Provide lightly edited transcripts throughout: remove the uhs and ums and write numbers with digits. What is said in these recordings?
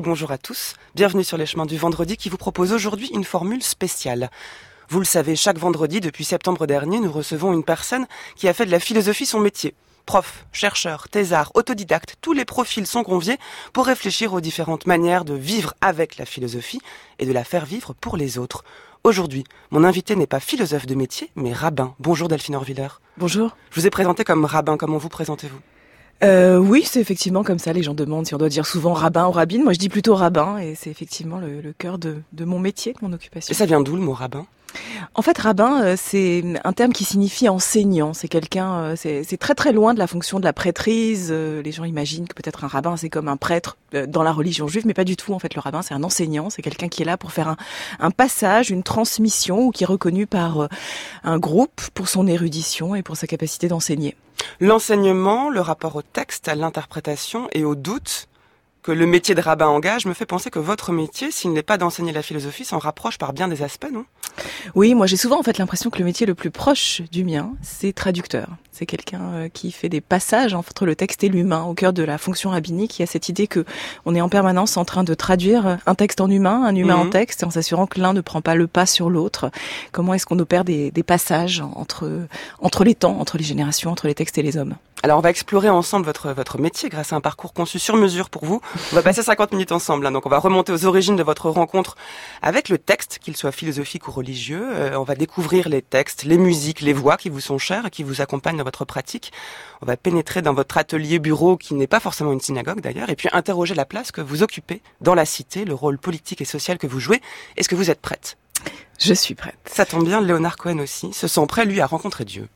bonjour à tous. Bienvenue sur les chemins du vendredi qui vous propose aujourd'hui une formule spéciale. Vous le savez, chaque vendredi, depuis septembre dernier, nous recevons une personne qui a fait de la philosophie son métier. Prof, chercheur, thésard, autodidacte, tous les profils sont conviés pour réfléchir aux différentes manières de vivre avec la philosophie et de la faire vivre pour les autres. Aujourd'hui, mon invité n'est pas philosophe de métier, mais rabbin. Bonjour Delphine Horviller. Bonjour. Je vous ai présenté comme rabbin, comment vous présentez-vous ? Oui, c'est effectivement comme ça, les gens demandent si on doit dire souvent rabbin ou rabbine. Moi je dis plutôt rabbin et c'est effectivement le cœur de mon métier, de mon occupation. Et ça vient d'où le mot rabbin ? En fait, rabbin, c'est un terme qui signifie enseignant. C'est quelqu'un, c'est très très loin de la fonction de la prêtrise. Les gens imaginent que peut-être un rabbin, c'est comme un prêtre dans la religion juive, mais pas du tout. En fait, le rabbin, c'est un enseignant. C'est quelqu'un qui est là pour faire un passage, une transmission, ou qui est reconnu par un groupe pour son érudition et pour sa capacité d'enseigner. L'enseignement, le rapport au texte, à l'interprétation et au doute que le métier de rabbin engage me fait penser que votre métier, s'il n'est pas d'enseigner la philosophie, s'en rapproche par bien des aspects, non ? Oui, moi j'ai souvent en fait l'impression que le métier le plus proche du mien, c'est traducteur. C'est quelqu'un qui fait des passages entre le texte et l'humain, au cœur de la fonction rabbinique. Il y a cette idée que on est en permanence en train de traduire un texte en humain, un humain en texte, en s'assurant que l'un ne prend pas le pas sur l'autre. Comment est-ce qu'on opère des passages entre les temps, entre les générations, entre les textes et les hommes ? Alors on va explorer ensemble votre métier grâce à un parcours conçu sur mesure pour vous. On va passer 50 minutes ensemble, donc on va remonter aux origines de votre rencontre avec le texte, qu'il soit philosophique ou religieux. On va découvrir les textes, les musiques, les voix qui vous sont chères et qui vous accompagnent dans votre pratique. On va pénétrer dans votre atelier-bureau qui n'est pas forcément une synagogue d'ailleurs, et puis interroger la place que vous occupez dans la cité, le rôle politique et social que vous jouez. Est-ce que vous êtes prête ? Je suis prête. Ça tombe bien, Léonard Cohen aussi se sent prêt, lui, à rencontrer Dieu.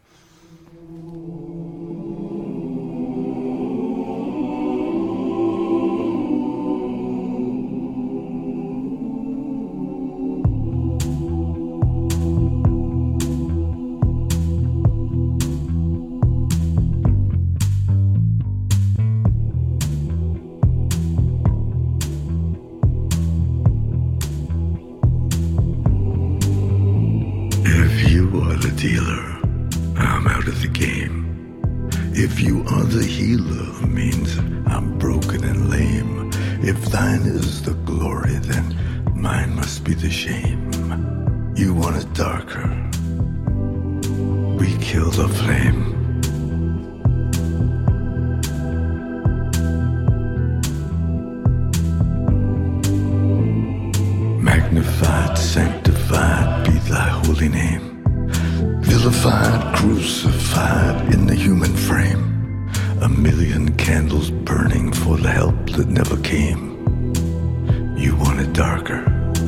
Dealer, I'm out of the game. If you are the healer, means I'm broken and lame. If thine is the glory, then mine must be the shame. You want it darker, we kill the flame. Magnified, sanctified be thy holy name. Vilified, crucified in the human frame. A million candles burning for the help that never came. You want it darker.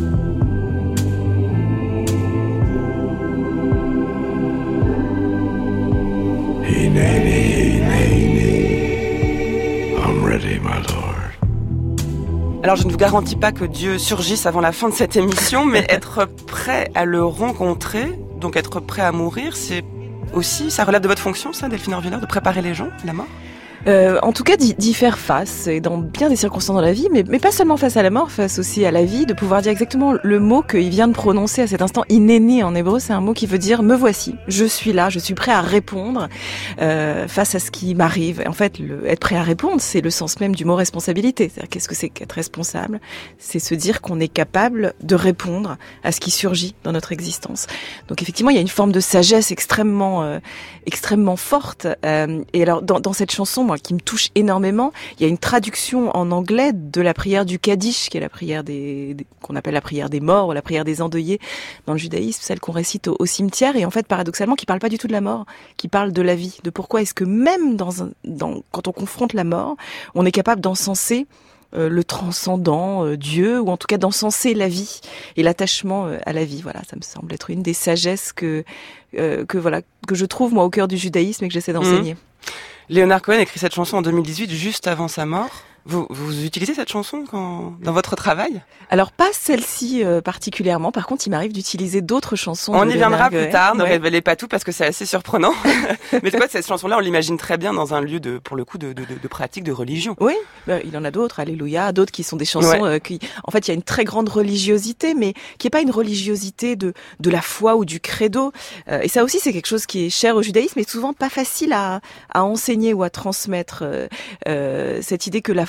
Hineni, I'm ready, my lord. Alors je ne vous garantis pas que Dieu surgisse avant la fin de cette émission, mais être prêt à le rencontrer, donc être prêt à mourir, c'est aussi, ça relève de votre fonction, ça, Delphine Horviller, de préparer les gens à la mort ? En tout cas, d'y faire face, et dans bien des circonstances dans la vie, mais pas seulement face à la mort, face aussi à la vie, de pouvoir dire exactement le mot qu'il vient de prononcer à cet instant. Hineni en hébreu, c'est un mot qui veut dire « me voici ». Je suis là, je suis prêt à répondre face à ce qui m'arrive. En fait, être prêt à répondre, c'est le sens même du mot responsabilité. C'est-à-dire, qu'est-ce que c'est qu'être responsable ? C'est se dire qu'on est capable de répondre à ce qui surgit dans notre existence. Donc effectivement, il y a une forme de sagesse extrêmement forte. Et alors, dans cette chanson, moi, qui me touche énormément, il y a une traduction en anglais de la prière du Kaddish, qui est la prière qu'on appelle la prière des morts, ou la prière des endeuillés dans le judaïsme, celle qu'on récite au cimetière, et en fait, paradoxalement, qui parle pas du tout de la mort, qui parle de la vie, de pourquoi est-ce que même quand on confronte la mort, on est capable d'encenser le transcendant, Dieu, ou en tout cas d'encenser la vie et l'attachement à la vie. Voilà, ça me semble être une des sagesses que je trouve moi au cœur du judaïsme et que j'essaie d'enseigner. Léonard Cohen écrit cette chanson en 2018, juste avant sa mort. Vous utilisez cette chanson dans votre travail ? Alors pas celle-ci particulièrement. Par contre, il m'arrive d'utiliser d'autres chansons. On y viendra plus tard. Ne révélez pas tout parce que c'est assez surprenant. Mais c'est quoi cette chanson-là ? On l'imagine très bien dans un lieu de pratique de religion. Oui, il en a d'autres. Alléluia, d'autres qui sont des chansons qui, en fait, il y a une très grande religiosité, mais qui est pas une religiosité de la foi ou du credo. Et ça aussi, c'est quelque chose qui est cher au judaïsme, et souvent pas facile à enseigner ou à transmettre. Cette idée que la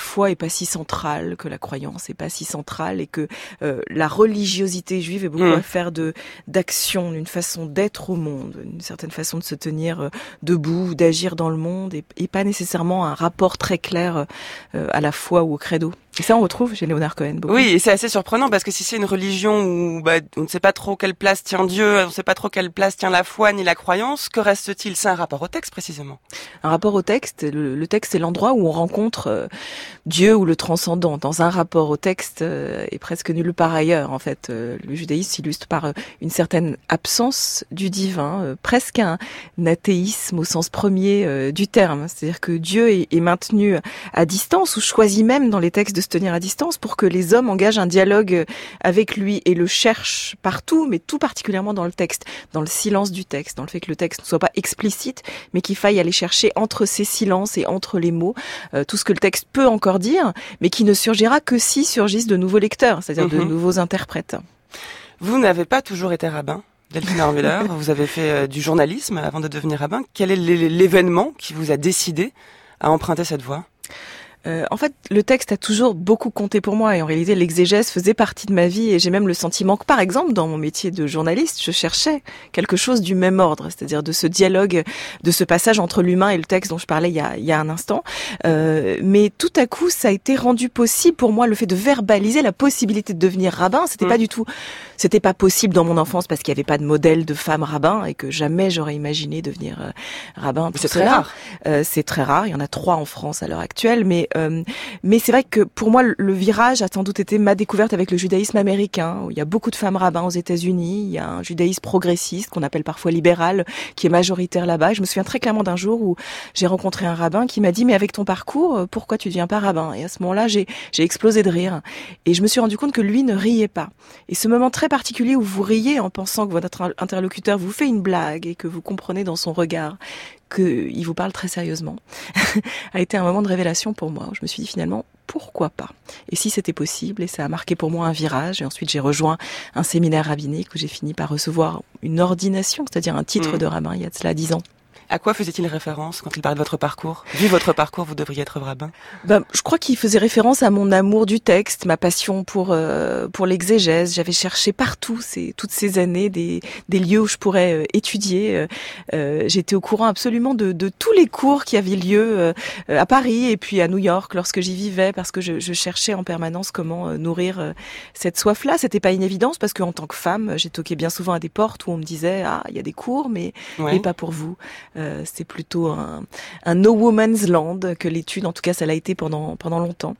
foi est pas si centrale, que la croyance est pas si centrale et que la religiosité juive est beaucoup à faire d'action, d'une façon d'être au monde, une certaine façon de se tenir debout, d'agir dans le monde et pas nécessairement un rapport très clair à la foi ou au credo. Et ça, on retrouve chez Leonard Cohen beaucoup. Oui, et c'est assez surprenant parce que si c'est une religion où on ne sait pas trop quelle place tient Dieu, on ne sait pas trop quelle place tient la foi ni la croyance, que reste-t-il? C'est un rapport au texte précisément. Un rapport au texte, le texte c'est l'endroit où on rencontre Dieu ou le transcendant. Dans un rapport au texte et presque nulle part ailleurs. En fait, le judaïsme s'illustre par une certaine absence du divin, presque un athéisme au sens premier du terme. C'est-à-dire que Dieu est maintenu à distance ou choisit même dans les textes de se tenir à distance pour que les hommes engagent un dialogue avec lui et le cherchent partout, mais tout particulièrement dans le texte, dans le silence du texte, dans le fait que le texte ne soit pas explicite, mais qu'il faille aller chercher entre ces silences et entre les mots tout ce que le texte peut encore dire, mais qui ne surgira que si surgissent de nouveaux lecteurs, c'est-à-dire de nouveaux interprètes. Vous n'avez pas toujours été rabbin, Delphine Armüller. Vous avez fait du journalisme avant de devenir rabbin. Quel est l'événement qui vous a décidé à emprunter cette voie ? En fait, le texte a toujours beaucoup compté pour moi et en réalité, l'exégèse faisait partie de ma vie et j'ai même le sentiment que, par exemple, dans mon métier de journaliste, je cherchais quelque chose du même ordre, c'est-à-dire de ce dialogue, de ce passage entre l'humain et le texte dont je parlais il y a un instant. Mais tout à coup, ça a été rendu possible pour moi, le fait de verbaliser la possibilité de devenir rabbin. C'était pas possible dans mon enfance parce qu'il n'y avait pas de modèle de femme rabbin et que jamais j'aurais imaginé devenir rabbin. C'est très rare. C'est très rare. Il y en a 3 en France à l'heure actuelle, mais c'est vrai que pour moi, le virage a sans doute été ma découverte avec le judaïsme américain, où il y a beaucoup de femmes rabbins aux États-Unis. Il y a un judaïsme progressiste, qu'on appelle parfois libéral, qui est majoritaire là-bas. Et je me souviens très clairement d'un jour où j'ai rencontré un rabbin qui m'a dit « Mais avec ton parcours, pourquoi tu ne deviens pas rabbin ?» Et à ce moment-là, j'ai explosé de rire. Et je me suis rendu compte que lui ne riait pas. Et ce moment très particulier où vous riez en pensant que votre interlocuteur vous fait une blague et que vous comprenez dans son regard qu'il vous parle très sérieusement, a été un moment de révélation pour moi. Je me suis dit finalement, pourquoi pas? Et si c'était possible, et ça a marqué pour moi un virage, et ensuite j'ai rejoint un séminaire rabbinique où j'ai fini par recevoir une ordination, c'est-à-dire un titre de rabbin il y a de cela 10 ans. À quoi faisait-il référence quand il parlait de votre parcours? Vu votre parcours, vous devriez être rabbin. Je crois qu'il faisait référence à mon amour du texte, ma passion pour l'exégèse. J'avais cherché partout toutes ces années des lieux où je pourrais étudier. J'étais au courant absolument de tous les cours qui avaient lieu à Paris et puis à New York lorsque j'y vivais, parce que je cherchais en permanence comment nourrir cette soif-là. C'était pas une évidence parce qu'en tant que femme, j'ai toqué bien souvent à des portes où on me disait il y a des cours, mais pas pour vous. C'est plutôt un no woman's land que l'étude, en tout cas ça l'a été pendant longtemps.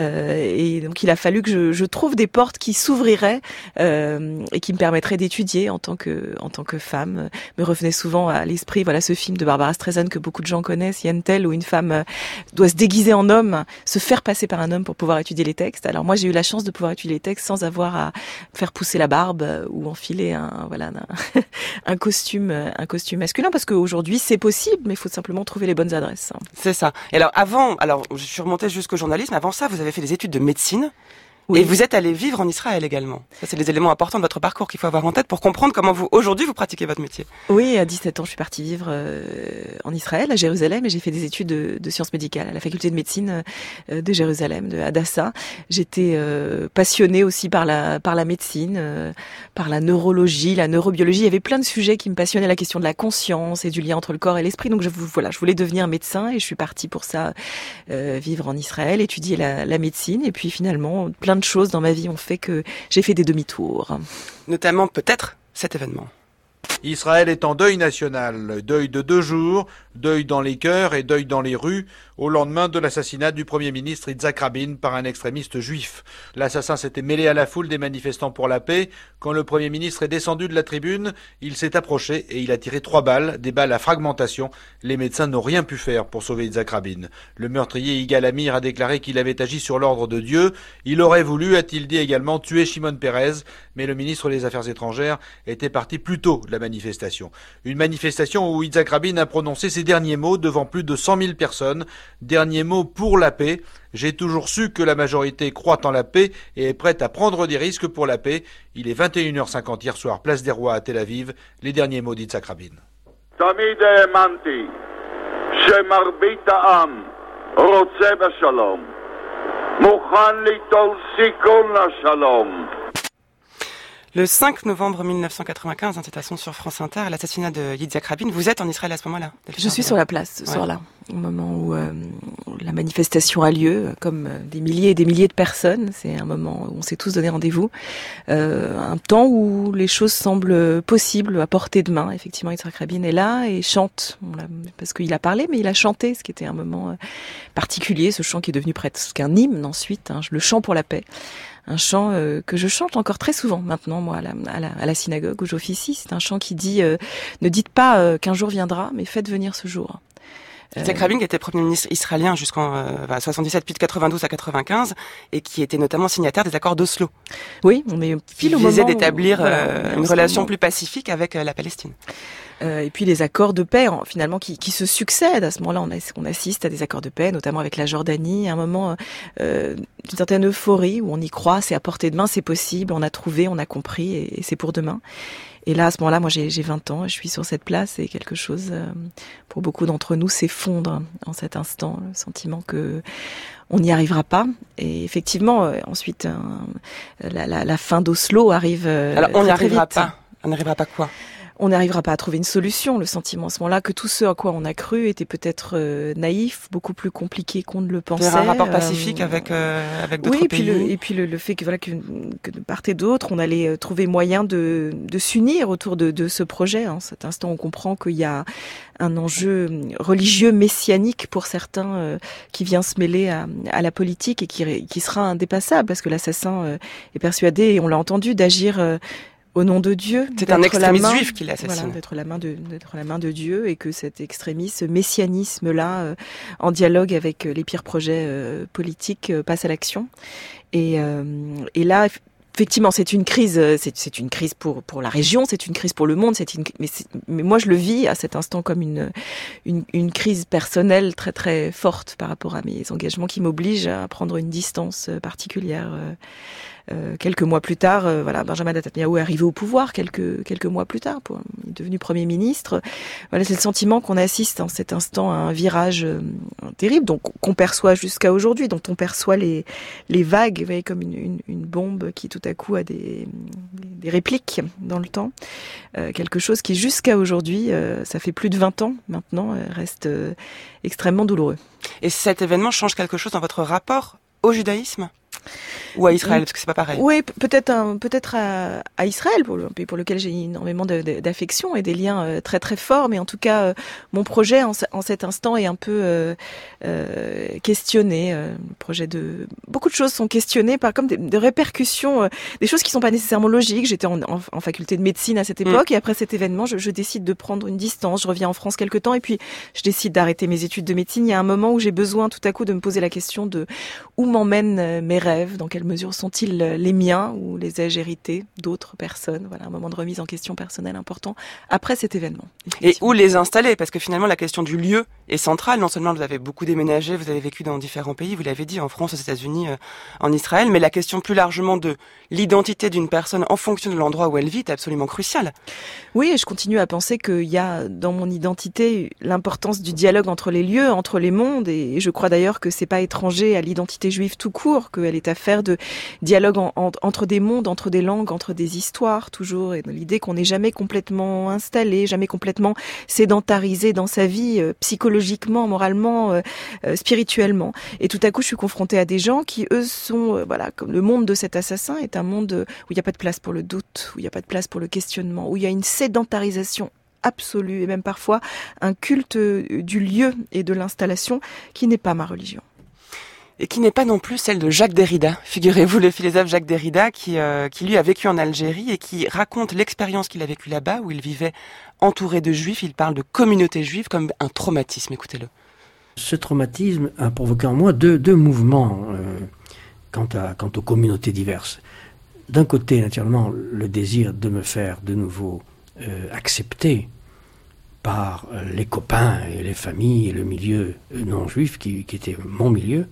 Et donc il a fallu que je trouve des portes qui s'ouvriraient et qui me permettraient d'étudier en tant que femme. Me revenait souvent à l'esprit ce film de Barbara Streisand que beaucoup de gens connaissent, Yentl, où une femme doit se déguiser en homme, se faire passer par un homme pour pouvoir étudier les textes. Alors moi j'ai eu la chance de pouvoir étudier les textes sans avoir à faire pousser la barbe ou enfiler un costume masculin, parce qu'aujourd'hui c'est possible, mais il faut simplement trouver les bonnes adresses. C'est ça. Et alors je suis remontée jusqu'au journalisme. Avant ça, vous avez fait des études de médecine. Oui. Et vous êtes allé vivre en Israël également. Ça, c'est les éléments importants de votre parcours qu'il faut avoir en tête pour comprendre comment aujourd'hui vous pratiquez votre métier. Oui, à 17 ans, je suis partie vivre en Israël, à Jérusalem, et j'ai fait des études de sciences médicales à la faculté de médecine de Jérusalem, de Hadassah. J'étais passionnée aussi par la médecine, par la neurologie, la neurobiologie. Il y avait plein de sujets qui me passionnaient, la question de la conscience et du lien entre le corps et l'esprit. Donc je voulais devenir médecin et je suis partie pour ça vivre en Israël, étudier la médecine, et puis finalement plein de choses dans ma vie ont fait que j'ai fait des demi-tours. Notamment peut-être cet événement. Israël est en deuil national, deuil de 2 jours, deuil dans les cœurs et deuil dans les rues, au lendemain de l'assassinat du Premier ministre Yitzhak Rabin par un extrémiste juif. L'assassin s'était mêlé à la foule des manifestants pour la paix. Quand le Premier ministre est descendu de la tribune, il s'est approché et il a tiré 3 balles, des balles à fragmentation. Les médecins n'ont rien pu faire pour sauver Yitzhak Rabin. Le meurtrier Yigal Amir a déclaré qu'il avait agi sur l'ordre de Dieu. Il aurait voulu, a-t-il dit également, tuer Shimon Peres, mais le ministre des Affaires étrangères était parti plus tôt de la manifestation. Une manifestation où Yitzhak Rabin a prononcé ses derniers mots devant plus de 100 000 personnes. Dernier mot pour la paix. J'ai toujours su que la majorité croit en la paix et est prête à prendre des risques pour la paix. Il est 21h50 hier soir, place des Rois à Tel Aviv. Les derniers mots d'Yitzhak Rabin. תמיד האמנתי שמרבית העם רוצה בשלום, Le 5 novembre 1995, citation sur France Inter, l'assassinat de Yitzhak Rabin. Vous êtes en Israël à ce moment-là? Je suis sur la place ce soir-là, au moment où la manifestation a lieu, comme des milliers et des milliers de personnes. C'est un moment où on s'est tous donné rendez-vous. Un temps où les choses semblent possibles, à portée de main. Effectivement, Yitzhak Rabin est là et chante. Parce qu'il a parlé, mais il a chanté, ce qui était un moment particulier. Ce chant qui est devenu presque un hymne ensuite, le chant pour la paix. Un chant que je chante encore très souvent maintenant, moi, à la synagogue où j'officie. C'est un chant qui dit ne dites pas qu'un jour viendra, mais faites venir ce jour. Yitzhak Rabin qui était Premier ministre israélien jusqu'en 77, puis de 92 à 95, et qui était notamment signataire des accords d'Oslo. Oui, on est pile au moment. Qui visait d'établir une relation plus pacifique avec la Palestine. Et puis les accords de paix, finalement, qui se succèdent. À ce moment-là, on assiste à des accords de paix, notamment avec la Jordanie, un moment d'une certaine euphorie où on y croit, c'est à portée de main, c'est possible, on a trouvé, on a compris, et c'est pour demain. Et là, à ce moment-là, moi, j'ai 20 ans, je suis sur cette place, et quelque chose, pour beaucoup d'entre nous, s'effondre en cet instant, le sentiment que on n'y arrivera pas. Et effectivement, ensuite, la fin d'Oslo arrive. Alors, on n'y arrivera pas. On n'arrivera pas quoi? On n'arrivera pas à trouver une solution. Le sentiment à ce moment-là que tout ce à quoi on a cru était peut-être naïf, beaucoup plus compliqué qu'on ne le pensait. Un rapport pacifique avec d'autres pays. Et puis le fait que de part et d'autre, on allait trouver moyen de s'unir autour de ce projet. En cet instant, on comprend qu'il y a un enjeu religieux messianique pour certains qui vient se mêler à la politique et qui sera indépassable parce que l'assassin est persuadé, et on l'a entendu, d'agir au nom de Dieu. C'est un extrémiste juif qui l'assassine. Voilà, d'être la main de Dieu, et que cet extrémisme, ce messianisme-là, en dialogue avec les pires projets politiques, passe à l'action. Et là, effectivement, c'est une crise pour la région, c'est une crise pour le monde, mais moi je le vis à cet instant comme une crise personnelle très très forte par rapport à mes engagements, qui m'obligent à prendre une distance particulière. Quelques mois plus tard, Benjamin Netanyahu est arrivé au pouvoir quelques mois plus tard, il est devenu Premier ministre. Voilà, c'est le sentiment qu'on assiste en cet instant à un virage terrible, donc qu'on perçoit jusqu'à aujourd'hui, dont on perçoit les vagues, vous voyez, comme une bombe qui tout à coup a des répliques dans le temps. Quelque chose qui jusqu'à aujourd'hui, ça fait plus de 20 ans maintenant, reste extrêmement douloureux. Et cet événement change quelque chose dans votre rapport au judaïsme ? Ou à Israël, parce que c'est pas pareil. Oui, peut-être à Israël, pour lequel j'ai énormément d'affection et des liens très très forts, mais en tout cas, mon projet en cet instant est un peu questionné. Le projet beaucoup de choses sont questionnées par comme des répercussions, des choses qui sont pas nécessairement logiques. J'étais en faculté de médecine à cette époque, et après cet événement, je décide de prendre une distance. Je reviens en France quelque temps, et puis je décide d'arrêter mes études de médecine. Il y a un moment où j'ai besoin tout à coup de me poser la question de où m'emmènent mes rêves, dans quelle mesure sont-ils les miens, ou les ai-je hérités d'autres personnes. Voilà, un moment de remise en question personnelle important après cet événement. Et où les installer, parce que finalement la question du lieu est centrale. Non seulement vous avez beaucoup déménagé, vous avez vécu dans différents pays, vous l'avez dit, en France, aux États-Unis, en Israël, mais la question plus largement de l'identité d'une personne en fonction de l'endroit où elle vit est absolument cruciale. Oui, et je continue à penser qu'il y a dans mon identité l'importance du dialogue entre les lieux, entre les mondes, et je crois d'ailleurs que c'est pas étranger à l'identité juive tout court, qu'elle est affaire de dialogue entre des mondes, entre des langues, entre des histoires, toujours, et dans l'idée qu'on n'est jamais complètement installé, jamais complètement sédentarisé dans sa vie, psychologiquement, moralement, spirituellement. Et tout à coup, je suis confrontée à des gens qui, eux, sont, comme le monde de cet assassin est un monde où il n'y a pas de place pour le doute, où il n'y a pas de place pour le questionnement, où il y a une sédentarisation absolue, et même parfois un culte du lieu et de l'installation qui n'est pas ma religion. Et qui n'est pas non plus celle de Jacques Derrida. Figurez-vous, le philosophe Jacques Derrida qui lui a vécu en Algérie et qui raconte l'expérience qu'il a vécue là-bas, où il vivait entouré de juifs. Il parle de communauté juive comme un traumatisme. Écoutez-le. Ce traumatisme a provoqué en moi deux mouvements quant aux communautés diverses. D'un côté, naturellement, le désir de me faire de nouveau accepter par les copains et les familles et le milieu non juif qui était mon milieu,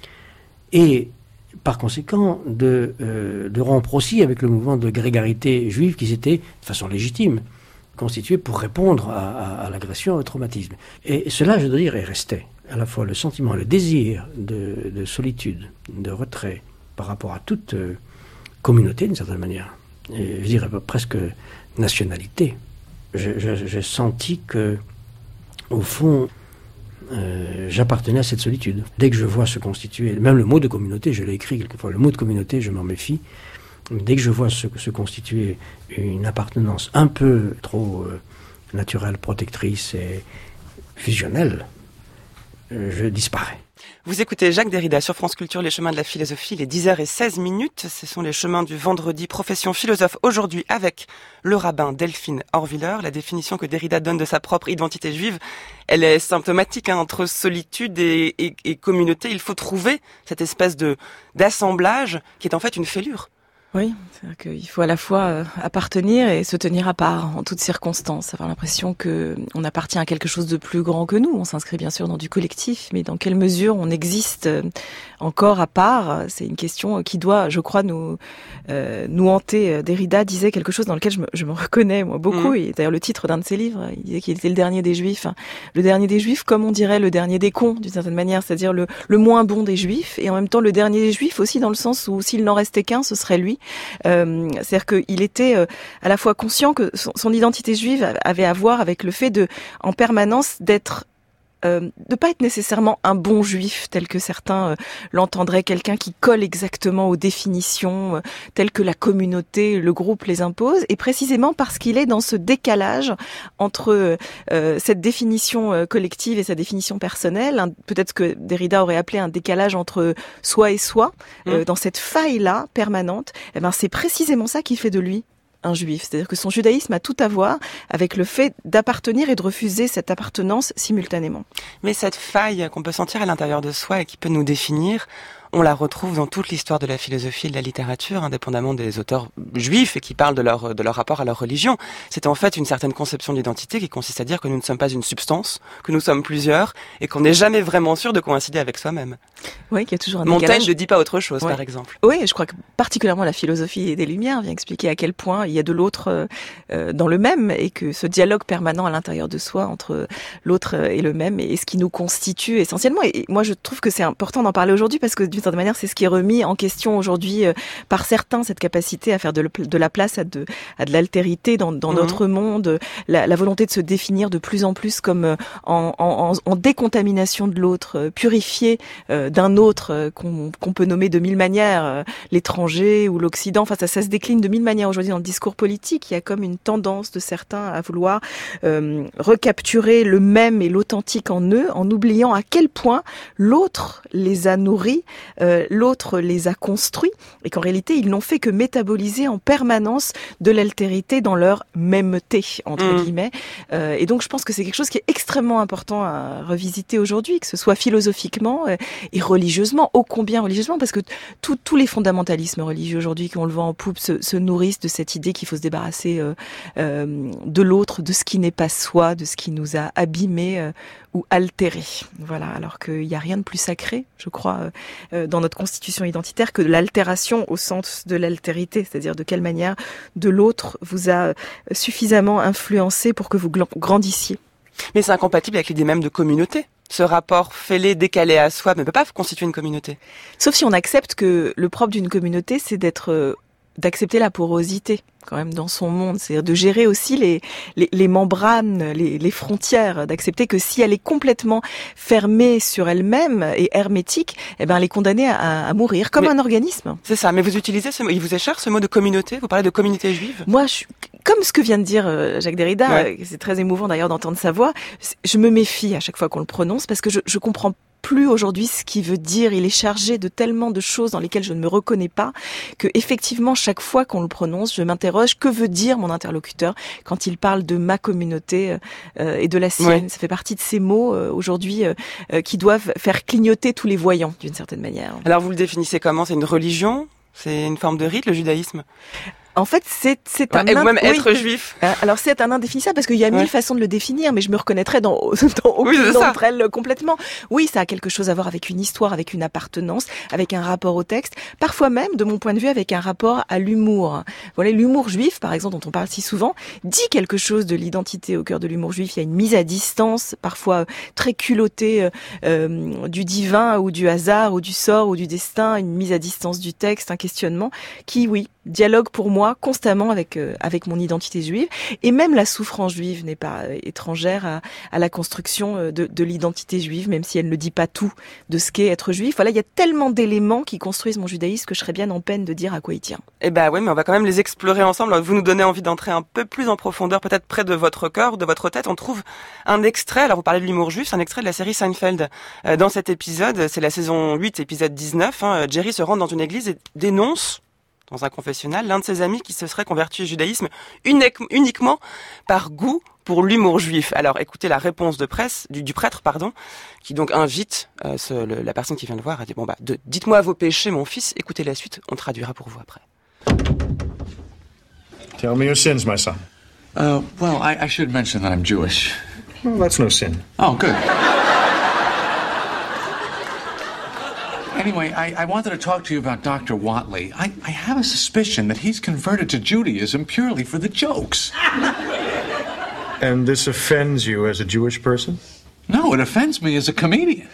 et par conséquent de rompre aussi avec le mouvement de grégarité juive qui s'était, de façon légitime, constitué pour répondre à l'agression et au traumatisme. Et cela, je dois dire, est resté. à la fois le sentiment, le désir de solitude, de retrait par rapport à toute communauté d'une certaine manière, et je dirais presque nationalité. J'ai senti que, au fond, j'appartenais à cette solitude. Dès que je vois se constituer, même le mot de communauté, je l'ai écrit quelquefois, le mot de communauté, je m'en méfie. Dès que je vois se constituer une appartenance un peu trop naturelle, protectrice et fusionnelle, je disparais. Vous écoutez Jacques Derrida sur France Culture, les chemins de la philosophie, les 10h16. Ce sont les chemins du vendredi, profession philosophe, aujourd'hui avec le rabbin Delphine Horviller. La définition que Derrida donne de sa propre identité juive, elle est symptomatique entre solitude et communauté. Il faut trouver cette espèce d'assemblage qui est en fait une fêlure. Oui, c'est-à-dire qu'il faut à la fois appartenir et se tenir à part en toutes circonstances, avoir l'impression que on appartient à quelque chose de plus grand que nous. On s'inscrit bien sûr dans du collectif, mais dans quelle mesure on existe encore à part, c'est une question qui doit, je crois, nous hanter. Derrida disait quelque chose dans lequel je me reconnais moi beaucoup, et d'ailleurs le titre d'un de ses livres, il disait qu'il était le dernier des Juifs. Le dernier des Juifs, comme on dirait le dernier des cons, d'une certaine manière, c'est-à-dire le moins bon des Juifs, et en même temps le dernier des Juifs aussi dans le sens où s'il n'en restait qu'un, ce serait lui. C'est-à-dire qu'il était à la fois conscient que son identité juive avait à voir avec le fait de, en permanence, d'être de pas être nécessairement un bon juif tel que certains l'entendraient, quelqu'un qui colle exactement aux définitions telles que la communauté, le groupe les impose, et précisément parce qu'il est dans ce décalage entre cette définition collective et sa définition personnelle, peut-être que Derrida aurait appelé un décalage entre soi et soi, dans cette faille-là permanente, eh ben c'est précisément ça qui fait de lui un juif. C'est-à-dire que son judaïsme a tout à voir avec le fait d'appartenir et de refuser cette appartenance simultanément. Mais cette faille qu'on peut sentir à l'intérieur de soi et qui peut nous définir, on la retrouve dans toute l'histoire de la philosophie et de la littérature, indépendamment des auteurs juifs et qui parlent de leur rapport à leur religion. C'est en fait une certaine conception d'identité qui consiste à dire que nous ne sommes pas une substance, que nous sommes plusieurs et qu'on n'est jamais vraiment sûr de coïncider avec soi-même. Oui, qu'il y a toujours un Montaigne décalage. ne dit pas autre chose, par exemple. Oui, je crois que particulièrement la philosophie des Lumières vient expliquer à quel point il y a de l'autre dans le même, et que ce dialogue permanent à l'intérieur de soi entre l'autre et le même est ce qui nous constitue essentiellement. Et moi, je trouve que c'est important d'en parler aujourd'hui parce que d'une certaine manière, c'est ce qui est remis en question aujourd'hui par certains, cette capacité à faire de la place à de l'altérité dans notre monde, la volonté de se définir de plus en plus comme en décontamination de l'autre, purifié d'un autre qu'on peut nommer de mille manières, l'étranger ou l'Occident. Enfin, ça se décline de mille manières aujourd'hui dans le discours politique. Il y a comme une tendance de certains à vouloir recapturer le même et l'authentique en eux, en oubliant à quel point l'autre les a nourris, l'autre les a construits, et qu'en réalité, ils n'ont fait que métaboliser en permanence de l'altérité dans leur mêmeté, entre guillemets. Et donc, je pense que c'est quelque chose qui est extrêmement important à revisiter aujourd'hui, que ce soit philosophiquement et religieusement, ô combien religieusement, parce que tous les fondamentalismes religieux aujourd'hui, qu'on le voit en poupe, se nourrissent de cette idée qu'il faut se débarrasser de l'autre, de ce qui n'est pas soi, de ce qui nous a abîmés ou altérés. Voilà, alors qu'il n'y a rien de plus sacré, je crois, dans notre constitution identitaire que de l'altération au sens de l'altérité, c'est-à-dire de quelle manière de l'autre vous a suffisamment influencé pour que vous grandissiez. Mais c'est incompatible avec l'idée même de communauté. Ce rapport fêlé, décalé à soi ne peut pas constituer une communauté. Sauf si on accepte que le propre d'une communauté, c'est d'accepter la porosité quand même dans son monde, c'est-à-dire de gérer aussi les membranes, les frontières, d'accepter que si elle est complètement fermée sur elle-même et hermétique, eh ben elle est condamnée à mourir comme un organisme. C'est ça, mais vous utilisez ce mot, il vous est cher ce mot de communauté, vous parlez de communauté juive. Moi, comme ce que vient de dire Jacques Derrida, c'est très émouvant d'ailleurs d'entendre sa voix, je me méfie à chaque fois qu'on le prononce parce que je comprends plus aujourd'hui ce qu'il veut dire. Il est chargé de tellement de choses dans lesquelles je ne me reconnais pas que effectivement chaque fois qu'on le prononce, je m'interroge que veut dire mon interlocuteur quand il parle de ma communauté et de la sienne. Ça fait partie de ces mots aujourd'hui qui doivent faire clignoter tous les voyants d'une certaine manière. Alors vous le définissez comment? C'est une religion? C'est une forme de rite, le judaïsme? En fait, c'est un... Et même être juif. Alors c'est un indéfinissable parce qu'il y a mille façons de le définir, mais je me reconnaîtrais dans aucune d'entre elles complètement. Oui, ça a quelque chose à voir avec une histoire, avec une appartenance, avec un rapport au texte, parfois même, de mon point de vue, avec un rapport à l'humour. Voilà, l'humour juif, par exemple, dont on parle si souvent, dit quelque chose de l'identité au cœur de l'humour juif. Il y a une mise à distance, parfois très culottée, du divin ou du hasard ou du sort ou du destin, une mise à distance du texte, un questionnement qui, oui, dialogue pour moi constamment avec mon identité juive, et même la souffrance juive n'est pas étrangère à la construction de l'identité juive, même si elle ne dit pas tout de ce qu'est être juif. Voilà, il y a tellement d'éléments qui construisent mon judaïsme que je serais bien en peine de dire à quoi il tient. Eh ben oui, mais on va quand même les explorer ensemble. Vous nous donnez envie d'entrer un peu plus en profondeur, peut-être près de votre cœur, de votre tête. On trouve un extrait, alors vous parlez de l'humour juif, c'est un extrait de la série Seinfeld. Dans cet épisode, c'est la saison 8, épisode 19, Jerry se rend dans une église et dénonce dans un confessionnal l'un de ses amis qui se serait converti au judaïsme uniquement par goût pour l'humour juif. Alors écoutez la réponse de presse du prêtre, qui donc invite la personne qui vient le voir à dire dites-moi vos péchés, mon fils. Écoutez la suite, on traduira pour vous après. Tell me your sins, my son. Well, I should mention that I'm Jewish. Well, that's no sin. Oh, good. Anyway, I wanted to talk to you about Dr. Watley. I have a suspicion that he's converted to Judaism purely for the jokes. And this offends you as a Jewish person? No, it offends me as a comedian.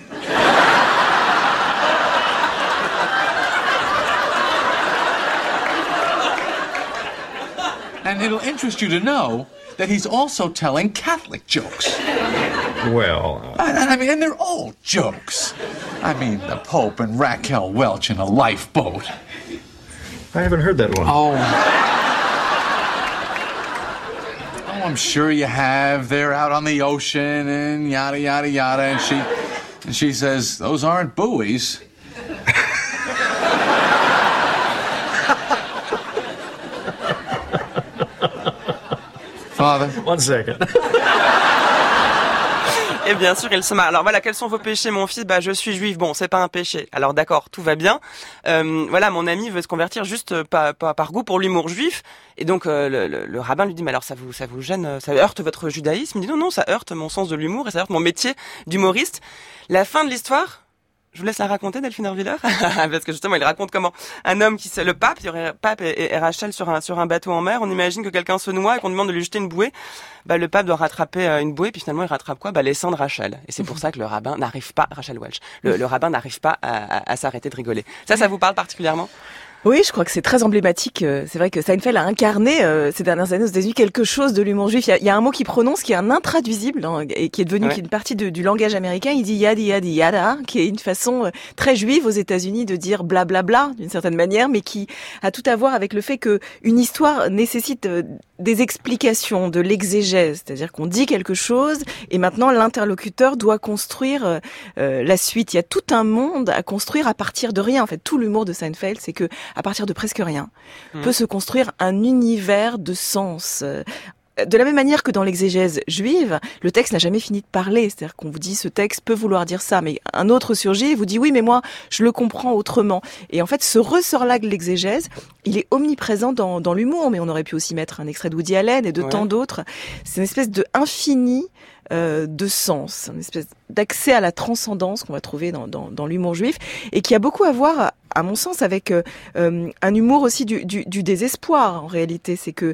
And it'll interest you to know that he's also telling Catholic jokes. Well... I mean, and they're all jokes. I mean, the Pope and Raquel Welch in a lifeboat. I haven't heard that one. Oh, I'm sure you have. They're out on the ocean and yada, yada, yada. And she says, those aren't buoys. Father? One second. Et bien sûr, il se marre. Alors voilà, quels sont vos péchés, mon fils? Je suis juif. Bon, c'est pas un péché. Alors d'accord, tout va bien. Voilà, mon ami veut se convertir juste par goût pour l'humour juif. Et donc le rabbin lui dit, mais alors ça vous gêne, ça heurte votre judaïsme? Il dit non, ça heurte mon sens de l'humour et ça heurte mon métier d'humoriste. La fin de l'histoire, je vous laisse la raconter, Delphine Orviller. Parce que justement, il raconte comment un homme le pape, il y aurait pape et Rachel sur un bateau en mer. On imagine que quelqu'un se noie et qu'on demande de lui jeter une bouée. Le pape doit rattraper une bouée, puis finalement il rattrape quoi? Les sangs de Rachel. Et c'est pour ça que le rabbin n'arrive pas, Rachel Welch, le rabbin n'arrive pas à s'arrêter de rigoler. Ça vous parle particulièrement? Oui, je crois que c'est très emblématique. C'est vrai que Seinfeld a incarné ces dernières années aux États-Unis quelque chose de l'humour juif. Il y a un mot qu'il prononce qui est un intraduisible et qui est devenu qui est une partie du langage américain. Il dit yadi yadi yada, qui est une façon très juive aux États-Unis de dire blablabla d'une certaine manière, mais qui a tout à voir avec le fait que une histoire nécessite des explications, de l'exégèse, c'est-à-dire qu'on dit quelque chose et maintenant l'interlocuteur doit construire la suite. Il y a tout un monde à construire à partir de rien. En fait, tout l'humour de Seinfeld, c'est que à partir de presque rien, peut se construire un univers de sens. De la même manière que dans l'exégèse juive, le texte n'a jamais fini de parler. C'est-à-dire qu'on vous dit ce texte peut vouloir dire ça, mais un autre surgit et vous dit oui, mais moi je le comprends autrement. Et en fait, ce ressort-là de l'exégèse, il est omniprésent dans l'humour, mais on aurait pu aussi mettre un extrait de Woody Allen et de tant d'autres. C'est une espèce de infini de sens, une espèce d'accès à la transcendance qu'on va trouver dans l'humour juif et qui a beaucoup à voir, à mon sens, avec un humour aussi du désespoir. En réalité,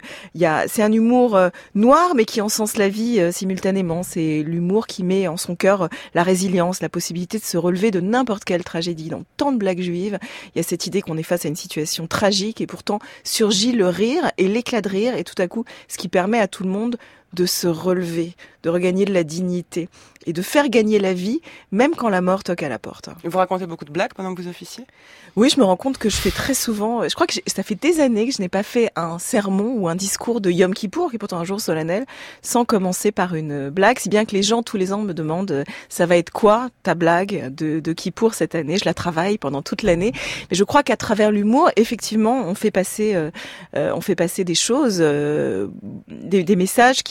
c'est un humour noir mais qui encense la vie simultanément. C'est l'humour qui met en son cœur la résilience, la possibilité de se relever de n'importe quelle tragédie. Dans tant de blagues juives, il y a cette idée qu'on est face à une situation tragique et pourtant surgit le rire et l'éclat de rire et tout à coup, ce qui permet à tout le monde de se relever, de regagner de la dignité et de faire gagner la vie, même quand la mort toque à la porte. Vous racontez beaucoup de blagues pendant que vous officiez? Oui, je me rends compte que je fais très souvent, je crois que ça fait des années que je n'ai pas fait un sermon ou un discours de Yom Kippour, qui est pourtant un jour solennel, sans commencer par une blague, si bien que les gens tous les ans me demandent ça va être quoi ta blague de Kippour cette année? Je la travaille pendant toute l'année, mais je crois qu'à travers l'humour, effectivement, on fait passer des choses, des messages qui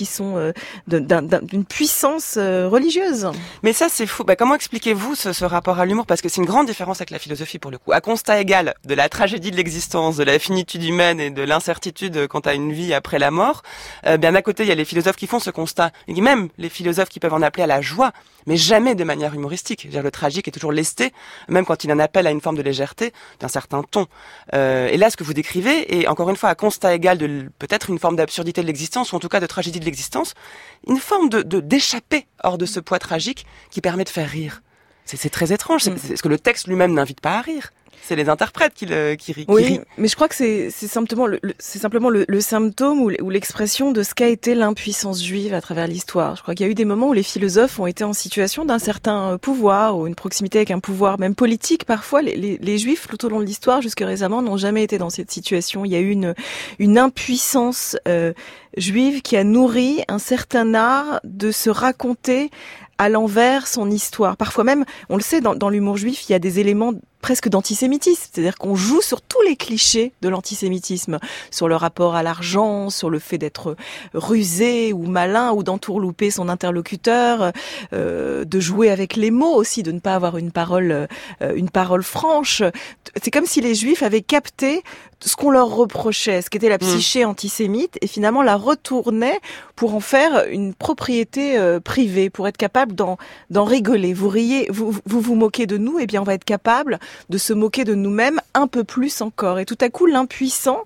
qui sont d'une puissance religieuse. Mais ça, c'est fou. Comment expliquez-vous ce rapport à l'humour? Parce que c'est une grande différence avec la philosophie, pour le coup. À constat égal de la tragédie de l'existence, de la finitude humaine et de l'incertitude quant à une vie après la mort, bien à côté, il y a les philosophes qui font ce constat. Et même les philosophes qui peuvent en appeler à la joie, mais jamais de manière humoristique. C'est-à-dire, le tragique est toujours lesté, même quand il en appelle à une forme de légèreté, d'un certain ton. Et là, ce que vous décrivez est, encore une fois, à constat égal de peut-être une forme d'absurdité de l'existence, ou en tout cas de tragédie de l'existence, une forme d'échapper hors de ce poids tragique qui permet de faire rire. C'est très étrange, c'est ce que le texte lui-même n'invite pas à rire. C'est les interprètes qui rient. Oui, mais je crois que c'est simplement le symptôme ou l'expression de ce qu'a été l'impuissance juive à travers l'histoire. Je crois qu'il y a eu des moments où les philosophes ont été en situation d'un certain pouvoir ou une proximité avec un pouvoir même politique. Parfois, les juifs, tout au long de l'histoire, jusque récemment, n'ont jamais été dans cette situation. Il y a eu une impuissance juive qui a nourri un certain art de se raconter à l'envers son histoire. Parfois même, on le sait, dans l'humour juif, il y a des éléments presque d'antisémitisme, c'est-à-dire qu'on joue sur tous les clichés de l'antisémitisme, sur le rapport à l'argent, sur le fait d'être rusé ou malin ou d'entourlouper son interlocuteur, de jouer avec les mots aussi, de ne pas avoir une parole franche. C'est comme si les Juifs avaient capté ce qu'on leur reprochait, ce qu'était la psyché antisémite, et finalement la retournaient pour en faire une propriété privée, pour être capable d'en rigoler. Vous riez, vous moquez de nous, eh bien on va être capable de se moquer de nous-mêmes un peu plus encore. Et tout à coup, l'impuissant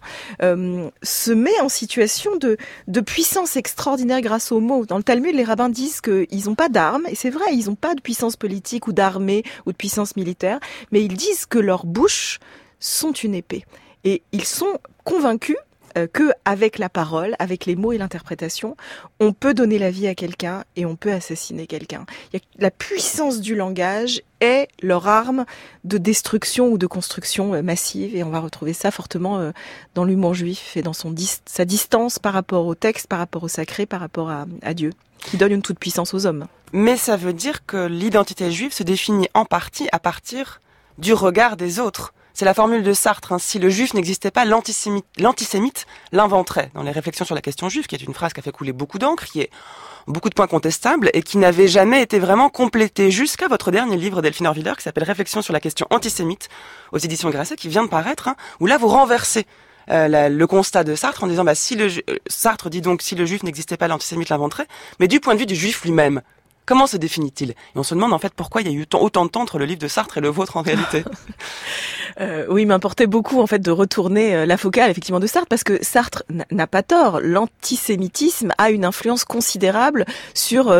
se met en situation de puissance extraordinaire grâce aux mots. Dans le Talmud, les rabbins disent qu'ils n'ont pas d'armes, et c'est vrai, ils n'ont pas de puissance politique ou d'armée ou de puissance militaire, mais ils disent que leurs bouches sont une épée. Et ils sont convaincus que avec la parole, avec les mots et l'interprétation, on peut donner la vie à quelqu'un et on peut assassiner quelqu'un. La puissance du langage est leur arme de destruction ou de construction massive, et on va retrouver ça fortement dans l'humour juif et dans sa distance par rapport au texte, par rapport au sacré, par rapport à Dieu, qui donne une toute puissance aux hommes. Mais ça veut dire que l'identité juive se définit en partie à partir du regard des autres. C'est la formule de Sartre. Si le juif n'existait pas, l'antisémite l'inventerait. Dans les réflexions sur la question juive, qui est une phrase qui a fait couler beaucoup d'encre, qui est beaucoup de points contestables et qui n'avait jamais été vraiment complétée jusqu'à votre dernier livre, Delphine Orviller, qui s'appelle Réflexions sur la question antisémite, aux éditions Grasset, qui vient de paraître, où là vous renversez le constat de Sartre en disant Sartre dit donc si le juif n'existait pas, l'antisémite l'inventerait, mais du point de vue du juif lui-même. Comment se définit-il? Et on se demande en fait pourquoi il y a eu autant de temps entre le livre de Sartre et le vôtre en réalité. Oui, il m'importait beaucoup en fait de retourner la focale effectivement de Sartre, parce que Sartre n'a pas tort. L'antisémitisme a une influence considérable sur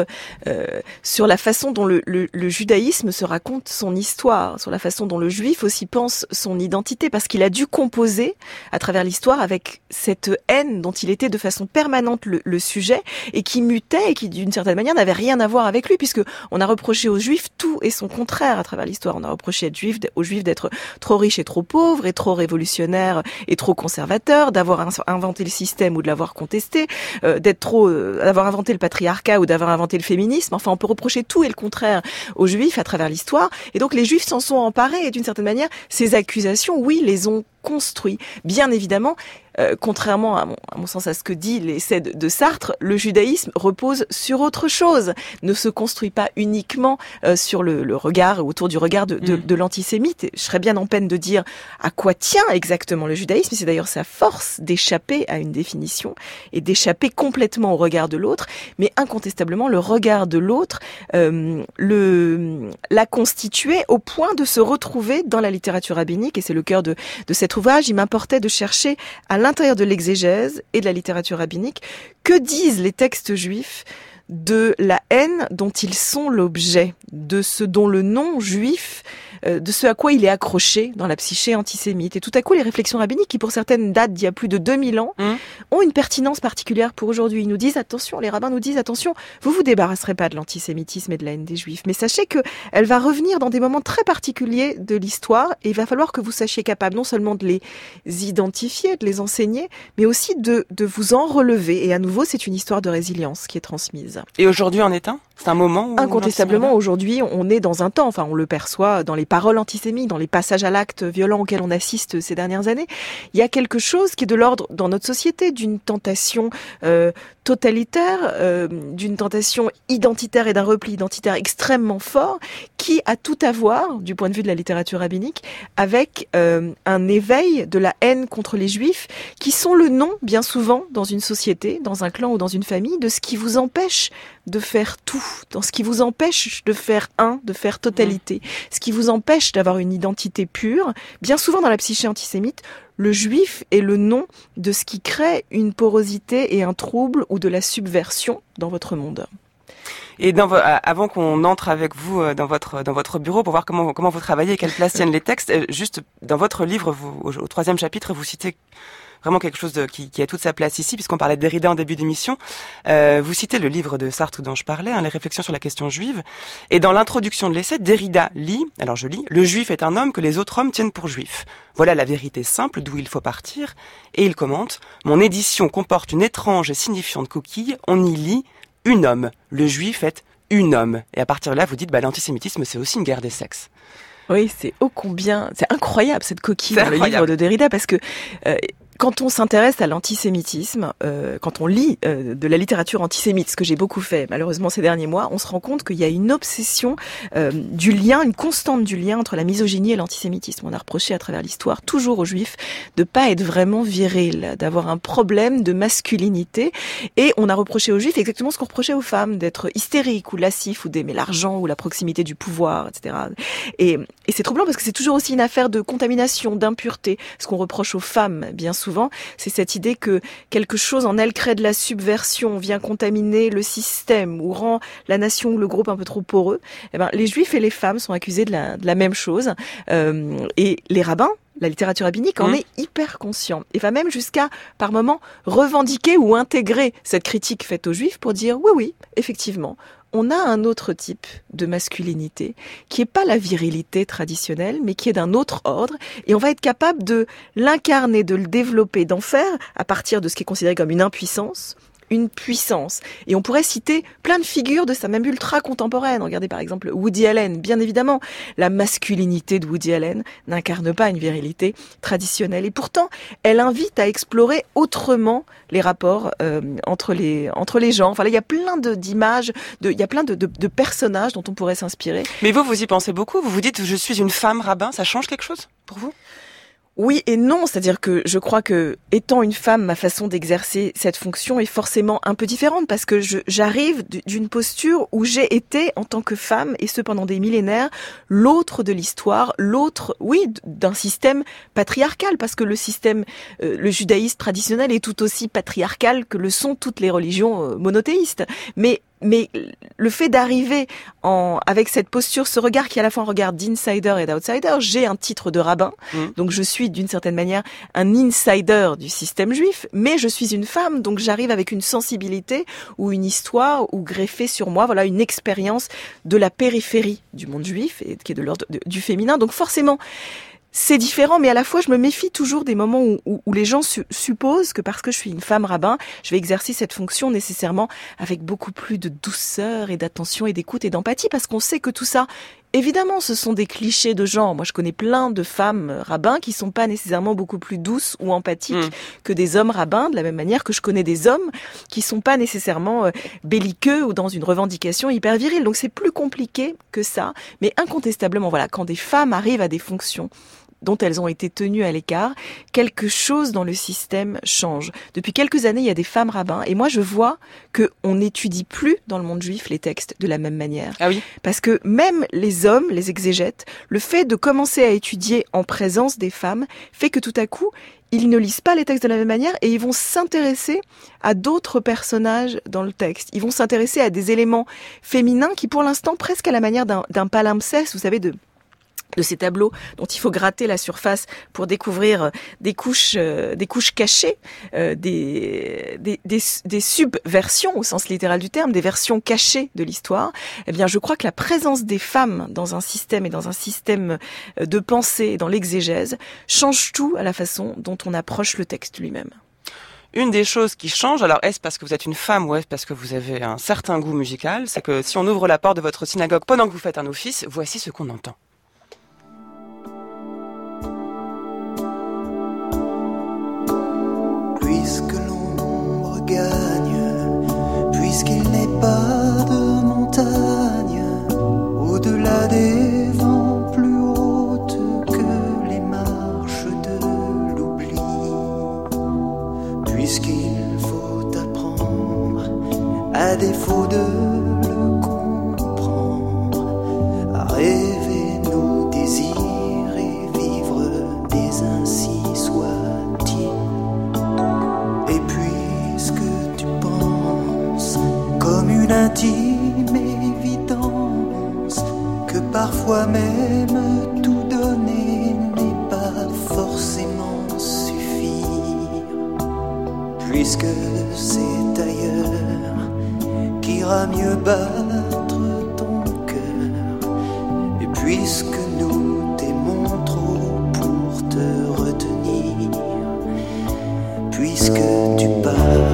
la façon dont le judaïsme se raconte son histoire, sur la façon dont le juif aussi pense son identité, parce qu'il a dû composer à travers l'histoire avec cette haine dont il était de façon permanente le sujet, et qui mutait et qui d'une certaine manière n'avait rien à voir avec lui, puisque on a reproché aux juifs tout et son contraire à travers l'histoire. On a reproché aux juifs d'être trop riches et trop pauvres, et trop révolutionnaires et trop conservateurs, d'avoir inventé le système ou de l'avoir contesté, d'avoir inventé le patriarcat ou d'avoir inventé le féminisme. Enfin, on peut reprocher tout et le contraire aux juifs à travers l'histoire. Et donc les juifs s'en sont emparés, et d'une certaine manière, ces accusations, oui, les ont construits. Bien évidemment, contrairement à mon sens à ce que dit l'essai de Sartre, le judaïsme repose sur autre chose, ne se construit pas uniquement sur le regard, autour du regard de l'antisémite. Je serais bien en peine de dire à quoi tient exactement le judaïsme, c'est d'ailleurs sa force d'échapper à une définition et d'échapper complètement au regard de l'autre, mais incontestablement le regard de l'autre l'a constitué au point de se retrouver dans la littérature rabbinique, et c'est le cœur de cet ouvrage. Il m'importait de chercher à l'intérieur de l'exégèse et de la littérature rabbinique, que disent les textes juifs de la haine dont ils sont l'objet, de ce dont le nom juif, de ce à quoi il est accroché dans la psyché antisémite. Et tout à coup, les réflexions rabbiniques, qui pour certaines datent d'il y a plus de 2000 ans, ont une pertinence particulière pour aujourd'hui. Ils nous disent, attention, les rabbins nous disent, attention, vous débarrasserez pas de l'antisémitisme et de la haine des juifs, mais sachez que elle va revenir dans des moments très particuliers de l'histoire, et il va falloir que vous sachiez capable non seulement de les identifier, de les enseigner, mais aussi de vous en relever. Et à nouveau, c'est une histoire de résilience qui est transmise. base. Et aujourd'hui en est un ? C'est un moment où incontestablement, aujourd'hui, on est dans un temps, enfin on le perçoit dans les paroles antisémites, dans les passages à l'acte violent auxquels on assiste ces dernières années. Il y a quelque chose qui est de l'ordre, dans notre société, d'une tentation totalitaire, d'une tentation identitaire et d'un repli identitaire extrêmement fort, qui a tout à voir, du point de vue de la littérature rabbinique, avec un éveil de la haine contre les juifs, qui sont le nom, bien souvent, dans une société, dans un clan ou dans une famille, de ce qui vous empêche de faire tout, dans ce qui vous empêche de faire de faire totalité, ce qui vous empêche d'avoir une identité pure. Bien souvent dans la psyché antisémite, le juif est le nom de ce qui crée une porosité et un trouble ou de la subversion dans votre monde. Et avant qu'on entre avec vous dans votre bureau pour voir comment vous travaillez et quelle place tiennent les textes, juste dans votre livre, au 3e chapitre, vous citez vraiment quelque chose qui a toute sa place ici, puisqu'on parlait de Derrida en début d'émission. Vous citez le livre de Sartre dont je parlais, Les réflexions sur la question juive. Et dans l'introduction de l'essai, Derrida lit, alors je lis, « Le juif est un homme que les autres hommes tiennent pour juif. Voilà la vérité simple d'où il faut partir. » Et il commente, « Mon édition comporte une étrange et signifiante coquille. On y lit « Une homme. Le juif est une homme. » Et à partir de là, vous dites, l'antisémitisme, c'est aussi une guerre des sexes. Oui, c'est incroyable cette coquille dans le livre de Derrida, parce que quand on s'intéresse à l'antisémitisme, quand on lit de la littérature antisémite, ce que j'ai beaucoup fait malheureusement ces derniers mois, on se rend compte qu'il y a une obsession du lien, une constante du lien entre la misogynie et l'antisémitisme. On a reproché à travers l'histoire toujours aux juifs de pas être vraiment viril, d'avoir un problème de masculinité, et on a reproché aux juifs exactement ce qu'on reprochait aux femmes, d'être hystériques ou lascifs ou d'aimer l'argent ou la proximité du pouvoir, etc. Et c'est troublant parce que c'est toujours aussi une affaire de contamination, d'impureté. Ce qu'on reproche aux femmes, bien souvent, c'est cette idée que quelque chose en elles crée de la subversion, vient contaminer le système ou rend la nation ou le groupe un peu trop poreux. Les juifs et les femmes sont accusés de la même chose. Et les rabbins, la littérature rabbinique en est hyper conscient et va même jusqu'à, par moments, revendiquer ou intégrer cette critique faite aux juifs pour dire oui, effectivement, on a un autre type de masculinité qui est pas la virilité traditionnelle, mais qui est d'un autre ordre, et on va être capable de l'incarner, de le développer, d'en faire, à partir de ce qui est considéré comme une impuissance, une puissance. Et on pourrait citer plein de figures de ça, même ultra contemporaine. Regardez par exemple Woody Allen. Bien évidemment, la masculinité de Woody Allen n'incarne pas une virilité traditionnelle. Et pourtant, elle invite à explorer autrement les rapports entre les gens. Enfin là, il y a plein d'images, il y a plein de personnages dont on pourrait s'inspirer. Mais vous y pensez beaucoup. Vous vous dites, je suis une femme rabbin. Ça change quelque chose pour vous ? Oui et non, c'est-à-dire que je crois que, étant une femme, ma façon d'exercer cette fonction est forcément un peu différente, parce que j'arrive d'une posture où j'ai été, en tant que femme, et ce pendant des millénaires, l'autre de l'histoire, l'autre, oui, d'un système patriarcal, parce que le système, le judaïsme traditionnel est tout aussi patriarcal que le sont toutes les religions monothéistes. Mais le fait d'arriver avec cette posture, ce regard qui est à la fois un regard d'insider et d'outsider, j'ai un titre de rabbin, donc je suis d'une certaine manière un insider du système juif, mais je suis une femme, donc j'arrive avec une sensibilité ou une histoire ou greffée sur moi, voilà, une expérience de la périphérie du monde juif, et qui est de l'ordre du féminin, donc forcément c'est différent, mais à la fois je me méfie toujours des moments où les gens supposent que parce que je suis une femme rabbin, je vais exercer cette fonction nécessairement avec beaucoup plus de douceur et d'attention et d'écoute et d'empathie, parce qu'on sait que tout ça, évidemment, ce sont des clichés de genre. Moi, je connais plein de femmes rabbins qui sont pas nécessairement beaucoup plus douces ou empathiques que des hommes rabbins, de la même manière que je connais des hommes qui sont pas nécessairement belliqueux ou dans une revendication hyper virile. Donc c'est plus compliqué que ça, mais incontestablement, voilà, quand des femmes arrivent à des fonctions dont elles ont été tenues à l'écart, quelque chose dans le système change. Depuis quelques années, il y a des femmes rabbins, et moi je vois qu'on n'étudie plus dans le monde juif les textes de la même manière. Ah oui. Parce que même les hommes, les exégètes, le fait de commencer à étudier en présence des femmes fait que tout à coup, ils ne lisent pas les textes de la même manière et ils vont s'intéresser à d'autres personnages dans le texte. Ils vont s'intéresser à des éléments féminins qui, pour l'instant, presque à la manière d'un palimpseste, vous savez, de ces tableaux dont il faut gratter la surface pour découvrir des couches cachées, des subversions au sens littéral du terme, des versions cachées de l'histoire. Eh bien, je crois que la présence des femmes dans un système et dans un système de pensée, dans l'exégèse, change tout à la façon dont on approche le texte lui-même. une des choses qui change, alors est-ce parce que vous êtes une femme ou est-ce parce que vous avez un certain goût musical, c'est que si on ouvre la porte de votre synagogue pendant que vous faites un office, voici ce qu'on entend. Puisque l'ombre gagne, puisqu'il n'est pas de montagne au-delà des vents plus hautes que les marches de l'oubli, puisqu'il faut apprendre, à défaut de le comprendre, à rêver nos désirs et vivre des ainsi soit-il. Et puisque tu penses comme une intime évidence que parfois même tout donner n'est pas forcément suffire, puisque c'est ailleurs qu'ira mieux battre ton cœur, et puisque nous t'aimons trop pour te retenir, puisque tu pars.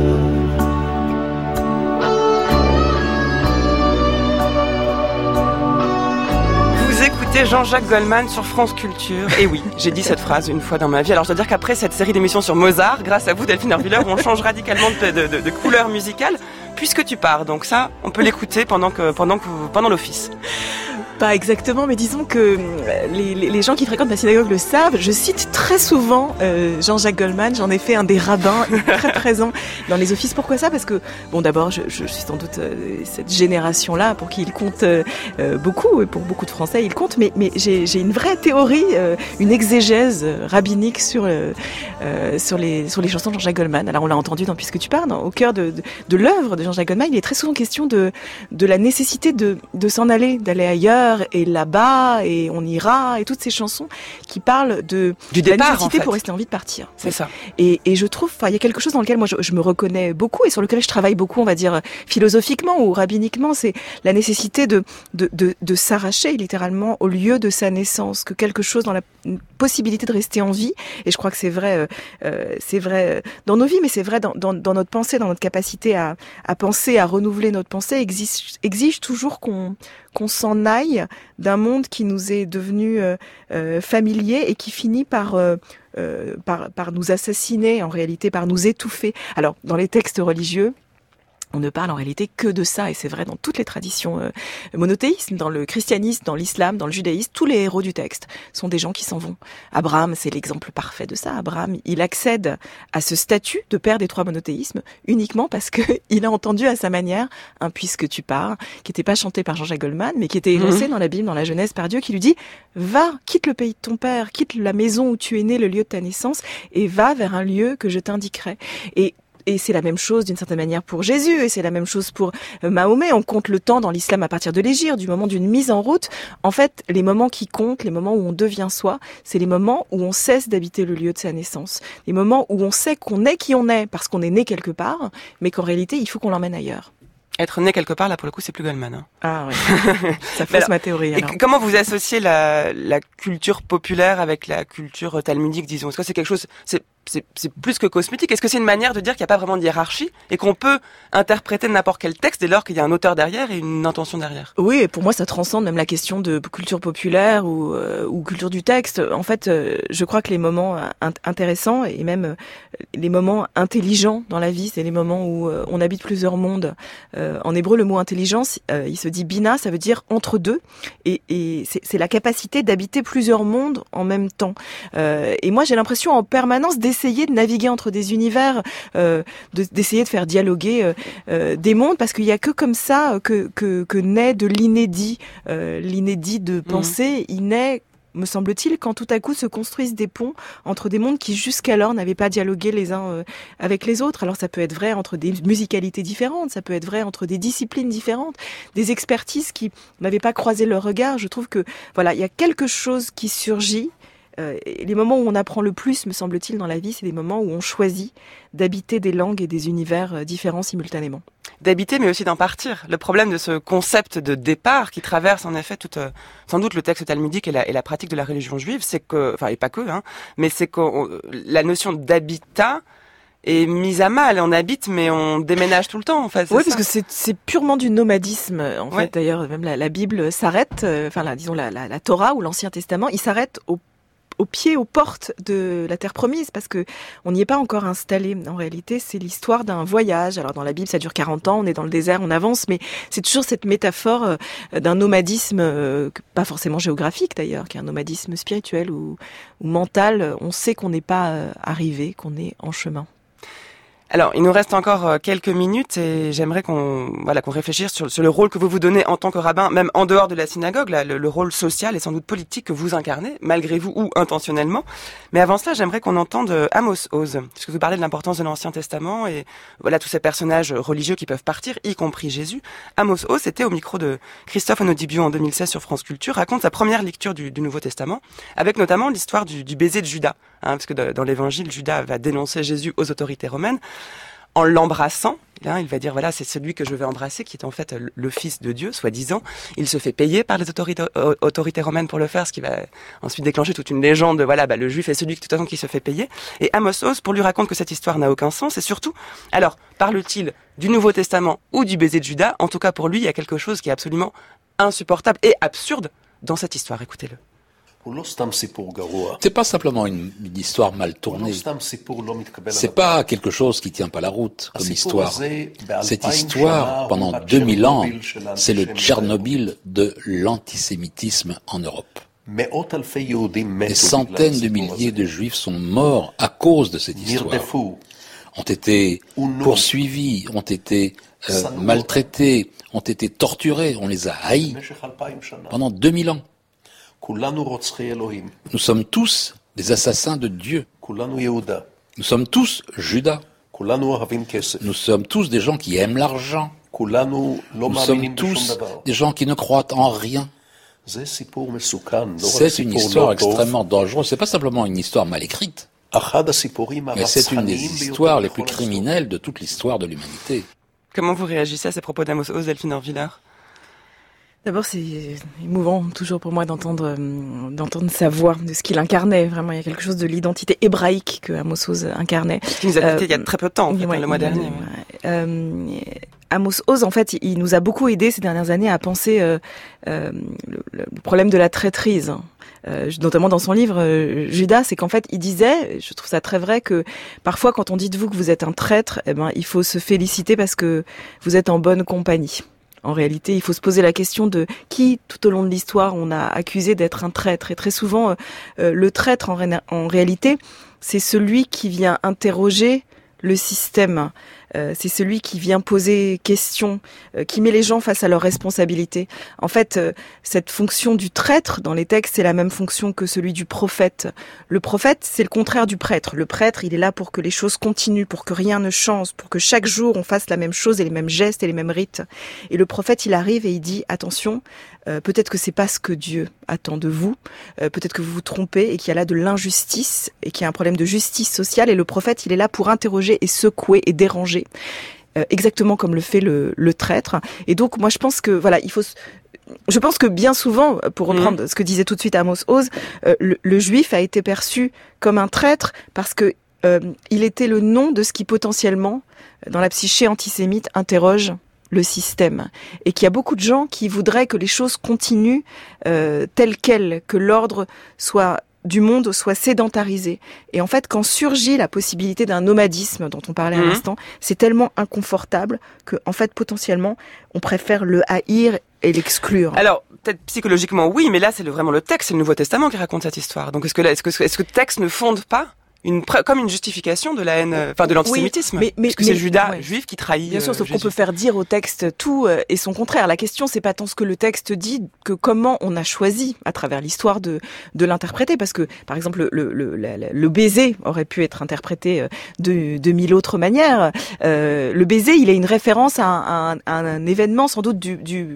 Vous écoutez Jean-Jacques Goldman sur France Culture. Et oui, j'ai dit cette phrase une fois dans ma vie. Alors je dois dire qu'après cette série d'émissions sur Mozart, grâce à vous Delphine Erwiller, on change radicalement de couleur musicale. Puisque tu pars, donc ça, on peut l'écouter pendant l'office. Pas exactement, mais disons que les gens qui fréquentent la synagogue le savent. Je cite très souvent Jean-Jacques Goldman. J'en ai fait un des rabbins très présents dans les offices. Pourquoi ça ? Parce que, bon, d'abord, je suis sans doute cette génération-là pour qui il compte beaucoup, et pour beaucoup de Français, il compte. Mais j'ai une vraie théorie, une exégèse rabbinique sur les chansons de Jean-Jacques Goldman. Alors, on l'a entendu dans Puisque tu pars, au cœur de l'œuvre de Jean-Jacques Goldman, il est très souvent question de la nécessité de s'en aller, d'aller ailleurs. Et là-bas, et on ira, et toutes ces chansons qui parlent du départ, la nécessité en fait, pour rester envie de partir. C'est ça. Et je trouve, il y a quelque chose dans lequel moi je me reconnais beaucoup et sur lequel je travaille beaucoup, on va dire philosophiquement ou rabbiniquement, c'est la nécessité de s'arracher littéralement au lieu de sa naissance, que quelque chose dans la possibilité de rester en vie. Et je crois que c'est vrai dans nos vies, mais c'est vrai dans notre pensée, dans notre capacité à penser, à renouveler notre pensée, exige toujours qu'on s'en aille d'un monde qui nous est devenu familier et qui finit par nous assassiner, en réalité, par nous étouffer. Alors, dans les textes religieux, on ne parle en réalité que de ça, et c'est vrai dans toutes les traditions monothéismes, dans le christianisme, dans l'islam, dans le judaïsme, tous les héros du texte sont des gens qui s'en vont. Abraham, c'est l'exemple parfait de ça. Abraham, il accède à ce statut de père des trois monothéismes uniquement parce que il a entendu à sa manière un Puisque tu pars, qui n'était pas chanté par Jean-Jacques Goldman, mais qui était énoncé dans la Bible, dans la Genèse, par Dieu, qui lui dit « Va, quitte le pays de ton père, quitte la maison où tu es né, le lieu de ta naissance, et va vers un lieu que je t'indiquerai. » Et c'est la même chose d'une certaine manière pour Jésus, et c'est la même chose pour Mahomet. On compte le temps dans l'islam à partir de l'hégire, du moment d'une mise en route. En fait, les moments qui comptent, les moments où on devient soi, c'est les moments où on cesse d'habiter le lieu de sa naissance. Les moments où on sait qu'on est qui on est, parce qu'on est né quelque part, mais qu'en réalité, il faut qu'on l'emmène ailleurs. Être né quelque part, là, pour le coup, c'est plus Goldman. Hein. Ah oui, ça fausse ma théorie. Alors. Et comment vous associez la culture populaire avec la culture talmudique, disons ? Est-ce que c'est quelque chose... C'est plus que cosmétique. Est-ce que c'est une manière de dire qu'il n'y a pas vraiment de hiérarchie et qu'on peut interpréter n'importe quel texte dès lors qu'il y a un auteur derrière et une intention derrière ? Oui, et pour moi, ça transcende même la question de culture populaire ou culture du texte. En fait, je crois que les moments intéressants et même les moments intelligents dans la vie, c'est les moments où on habite plusieurs mondes. En hébreu, le mot intelligence, il se dit bina, ça veut dire entre deux, et c'est la capacité d'habiter plusieurs mondes en même temps. Et moi, j'ai l'impression en permanence d'essayer de naviguer entre des univers, d'essayer de faire dialoguer des mondes, parce qu'il y a que comme ça que naît de l'inédit, l'inédit de pensée. Il naît, me semble-t-il, quand tout à coup se construisent des ponts entre des mondes qui jusqu'alors n'avaient pas dialogué les uns avec les autres. Alors ça peut être vrai entre des musicalités différentes, ça peut être vrai entre des disciplines différentes, des expertises qui n'avaient pas croisé leur regard. Je trouve que voilà, il y a quelque chose qui surgit. Les moments où on apprend le plus, me semble-t-il, dans la vie, c'est des moments où on choisit d'habiter des langues et des univers différents simultanément. D'habiter, mais aussi d'en partir. Le problème de ce concept de départ qui traverse en effet sans doute le texte talmudique et la pratique de la religion juive, c'est que, enfin, et pas que, hein, mais c'est que la notion d'habitat est mise à mal. On habite, mais on déménage tout le temps, en fait. Oui, parce que c'est purement du nomadisme. En Ouais. fait, d'ailleurs, même la Bible s'arrête, disons la Torah ou l'Ancien Testament, il s'arrête au pied, aux portes de la terre promise, parce que on n'y est pas encore installé. En réalité, c'est l'histoire d'un voyage. Alors dans la Bible, ça dure 40 ans, on est dans le désert, on avance, mais c'est toujours cette métaphore d'un nomadisme, pas forcément géographique d'ailleurs, qui est un nomadisme spirituel ou mental. On sait qu'on n'est pas arrivé, qu'on est en chemin. Alors, il nous reste encore quelques minutes et j'aimerais qu'on réfléchisse sur le rôle que vous vous donnez en tant que rabbin, même en dehors de la synagogue, là, le rôle social et sans doute politique que vous incarnez, malgré vous ou intentionnellement. Mais avant cela, j'aimerais qu'on entende Amos Oz, puisque vous parlez de l'importance de l'Ancien Testament et voilà tous ces personnages religieux qui peuvent partir, y compris Jésus. Amos Oz, était au micro de Christophe Onodibiou en 2016 sur France Culture, raconte sa première lecture du Nouveau Testament, avec notamment l'histoire du baiser de Judas, parce que dans l'Évangile, Judas va dénoncer Jésus aux autorités romaines. En l'embrassant, il va dire, voilà, c'est celui que je vais embrasser, qui est en fait le fils de Dieu, soi-disant. Il se fait payer par les autorités romaines pour le faire, ce qui va ensuite déclencher toute une légende, le juif est celui de toute façon qui se fait payer. Et Amos Oz, pour lui raconte que cette histoire n'a aucun sens, et surtout, alors, parle-t-il du Nouveau Testament ou du baiser de Judas? En tout cas, pour lui, il y a quelque chose qui est absolument insupportable et absurde dans cette histoire. Écoutez-le. C'est pas simplement une histoire mal tournée. C'est pas quelque chose qui tient pas la route comme histoire. Cette histoire, pendant 2000 ans, c'est le Tchernobyl de l'antisémitisme en Europe. Des centaines de milliers de juifs sont morts à cause de cette histoire. Ont été poursuivis, ont été maltraités, ont été torturés, on les a haïs pendant 2000 ans. Nous sommes tous des assassins de Dieu. Nous sommes tous Judas. Nous sommes tous des gens qui aiment l'argent. Nous sommes tous des gens qui ne croient en rien. C'est une histoire extrêmement dangereuse. C'est pas simplement une histoire mal écrite, mais c'est une des histoires les plus criminelles de toute l'histoire de l'humanité. Comment vous réagissez à ces propos d'Amos Oz, Delphine Orvillard? D'abord, c'est émouvant toujours pour moi d'entendre sa voix, de ce qu'il incarnait. Vraiment, il y a quelque chose de l'identité hébraïque que Amos Oz incarnait. Qui nous a quittés il y a très peu de temps, en fait, le mois dernier. Amos Oz, en fait, il nous a beaucoup aidé ces dernières années à penser le problème de la traîtrise. Notamment dans son livre Judas, c'est qu'en fait il disait, je trouve ça très vrai, que parfois quand on dit de vous que vous êtes un traître, il faut se féliciter parce que vous êtes en bonne compagnie. En réalité, il faut se poser la question de qui, tout au long de l'histoire, on a accusé d'être un traître. Et très souvent, le traître, en réalité, c'est celui qui vient interroger le système. C'est celui qui vient poser question, qui met les gens face à leurs responsabilités. En fait, cette fonction du traître dans les textes, c'est la même fonction que celui du prophète. Le prophète, c'est le contraire du prêtre. Le prêtre, il est là pour que les choses continuent, pour que rien ne change, pour que chaque jour on fasse la même chose et les mêmes gestes et les mêmes rites. Et le prophète, il arrive et il dit, attention, peut-être que c'est pas ce que Dieu attend de vous, peut-être que vous vous trompez et qu'il y a là de l'injustice et qu'il y a un problème de justice sociale. Et le prophète, il est là pour interroger et secouer et déranger. Exactement comme le fait le traître. Et donc moi je pense que je pense que bien souvent, pour reprendre ce que disait tout de suite Amos Oz, le juif a été perçu comme un traître parce que il était le nom de ce qui potentiellement, dans la psyché antisémite, interroge le système. Et qu'il y a beaucoup de gens qui voudraient que les choses continuent telles quelles, que l'ordre du monde soit sédentarisé. Et en fait, quand surgit la possibilité d'un nomadisme dont on parlait à l'instant, c'est tellement inconfortable que, en fait, potentiellement, on préfère le haïr et l'exclure. Alors, peut-être psychologiquement, oui, mais là, c'est vraiment le texte, c'est le Nouveau Testament qui raconte cette histoire. Donc, est-ce que le texte ne fonde pas comme une justification de la haine, de l'antisémitisme, puisque c'est Judas, juif, qui trahit. Bien sûr, sauf Jésus. qu'on peut faire dire au texte tout et son contraire. La question, c'est pas tant ce que le texte dit que comment on a choisi à travers l'histoire de l'interpréter, parce que par exemple le baiser aurait pu être interprété de mille autres manières. Le baiser, il est une référence à un événement sans doute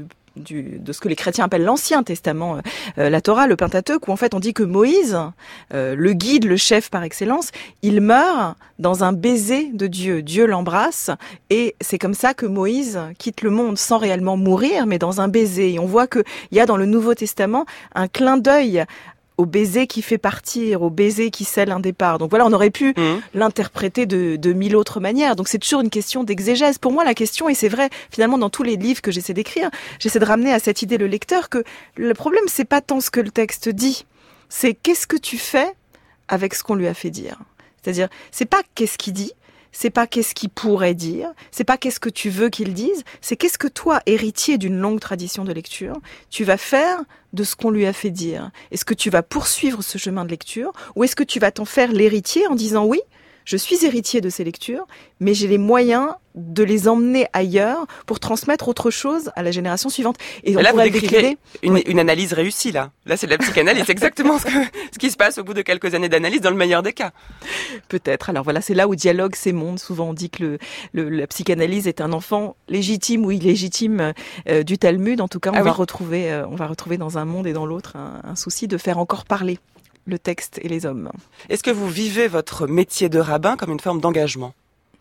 de ce que les chrétiens appellent l'Ancien Testament, la Torah, le Pentateuque, où en fait on dit que Moïse, le guide, le chef par excellence, il meurt dans un baiser de Dieu. Dieu l'embrasse et c'est comme ça que Moïse quitte le monde sans réellement mourir, mais dans un baiser. Et on voit qu'il y a dans le Nouveau Testament un clin d'œil au baiser qui fait partir, au baiser qui scelle un départ. Donc voilà, on aurait pu l'interpréter de mille autres manières. Donc c'est toujours une question d'exégèse. Pour moi, la question, et c'est vrai, finalement, dans tous les livres que j'essaie d'écrire, j'essaie de ramener à cette idée le lecteur que le problème, c'est pas tant ce que le texte dit, c'est qu'est-ce que tu fais avec ce qu'on lui a fait dire. C'est-à-dire, c'est pas qu'est-ce qu'il dit, c'est pas qu'est-ce qu'il pourrait dire, c'est pas qu'est-ce que tu veux qu'il dise, c'est qu'est-ce que toi, héritier d'une longue tradition de lecture, tu vas faire de ce qu'on lui a fait dire. Est-ce que tu vas poursuivre ce chemin de lecture, ou est-ce que tu vas t'en faire l'héritier en disant oui, je suis héritier de ces lectures, mais j'ai les moyens de les emmener ailleurs pour transmettre autre chose à la génération suivante. Et là, vous décrivez une analyse réussie, là. Là, c'est de la psychanalyse. C'est exactement ce qui se passe au bout de quelques années d'analyse, dans le meilleur des cas. Peut-être. Alors voilà, c'est là où dialogue ces mondes. Souvent, on dit que la psychanalyse est un enfant légitime ou illégitime du Talmud. En tout cas, on va retrouver dans un monde et dans l'autre un souci de faire encore parler le texte et les hommes. Est-ce que vous vivez votre métier de rabbin comme une forme d'engagement ?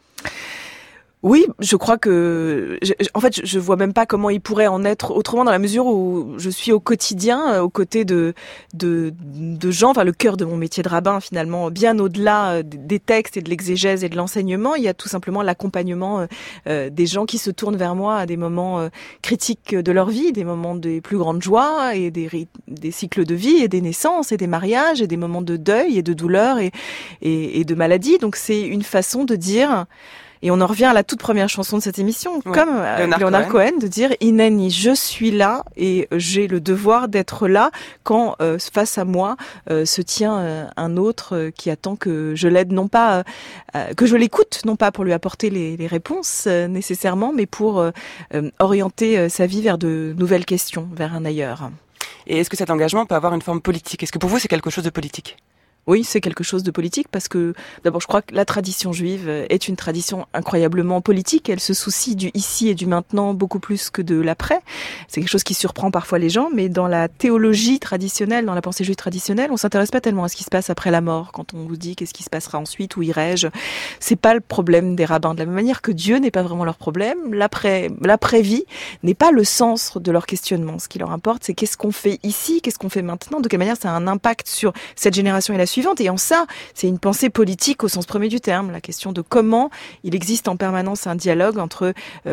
Oui, je crois que, en fait, je vois même pas comment il pourrait en être autrement dans la mesure où je suis au quotidien, aux côtés de gens, enfin, le cœur de mon métier de rabbin, finalement, bien au-delà des textes et de l'exégèse et de l'enseignement, il y a tout simplement l'accompagnement des gens qui se tournent vers moi à des moments critiques de leur vie, des moments des plus grandes joies et des cycles de vie et des naissances et des mariages et des moments de deuil et de douleur et de maladie. Donc, c'est une façon de dire. Et on en revient à la toute première chanson de cette émission, comme Leonard Cohen, de dire « Hineni, je suis là et j'ai le devoir d'être là quand face à moi se tient un autre qui attend que je l'aide, non pas que je l'écoute, non pas pour lui apporter les réponses nécessairement, mais pour orienter sa vie vers de nouvelles questions, vers un ailleurs. » Et est-ce que cet engagement peut avoir une forme politique ? Est-ce que pour vous, c'est quelque chose de politique ? Oui, c'est quelque chose de politique parce que, d'abord, je crois que la tradition juive est une tradition incroyablement politique. Elle se soucie du ici et du maintenant beaucoup plus que de l'après. C'est quelque chose qui surprend parfois les gens, mais dans la théologie traditionnelle, dans la pensée juive traditionnelle, on s'intéresse pas tellement à ce qui se passe après la mort. Quand on vous dit qu'est-ce qui se passera ensuite, où irai-je, c'est pas le problème des rabbins. De la même manière que Dieu n'est pas vraiment leur problème, l'après-vie n'est pas le sens de leur questionnement. Ce qui leur importe, c'est qu'est-ce qu'on fait ici, qu'est-ce qu'on fait maintenant, de quelle manière ça a un impact sur cette génération et la suivante. Et en ça, c'est une pensée politique au sens premier du terme, la question de comment il existe en permanence un dialogue entre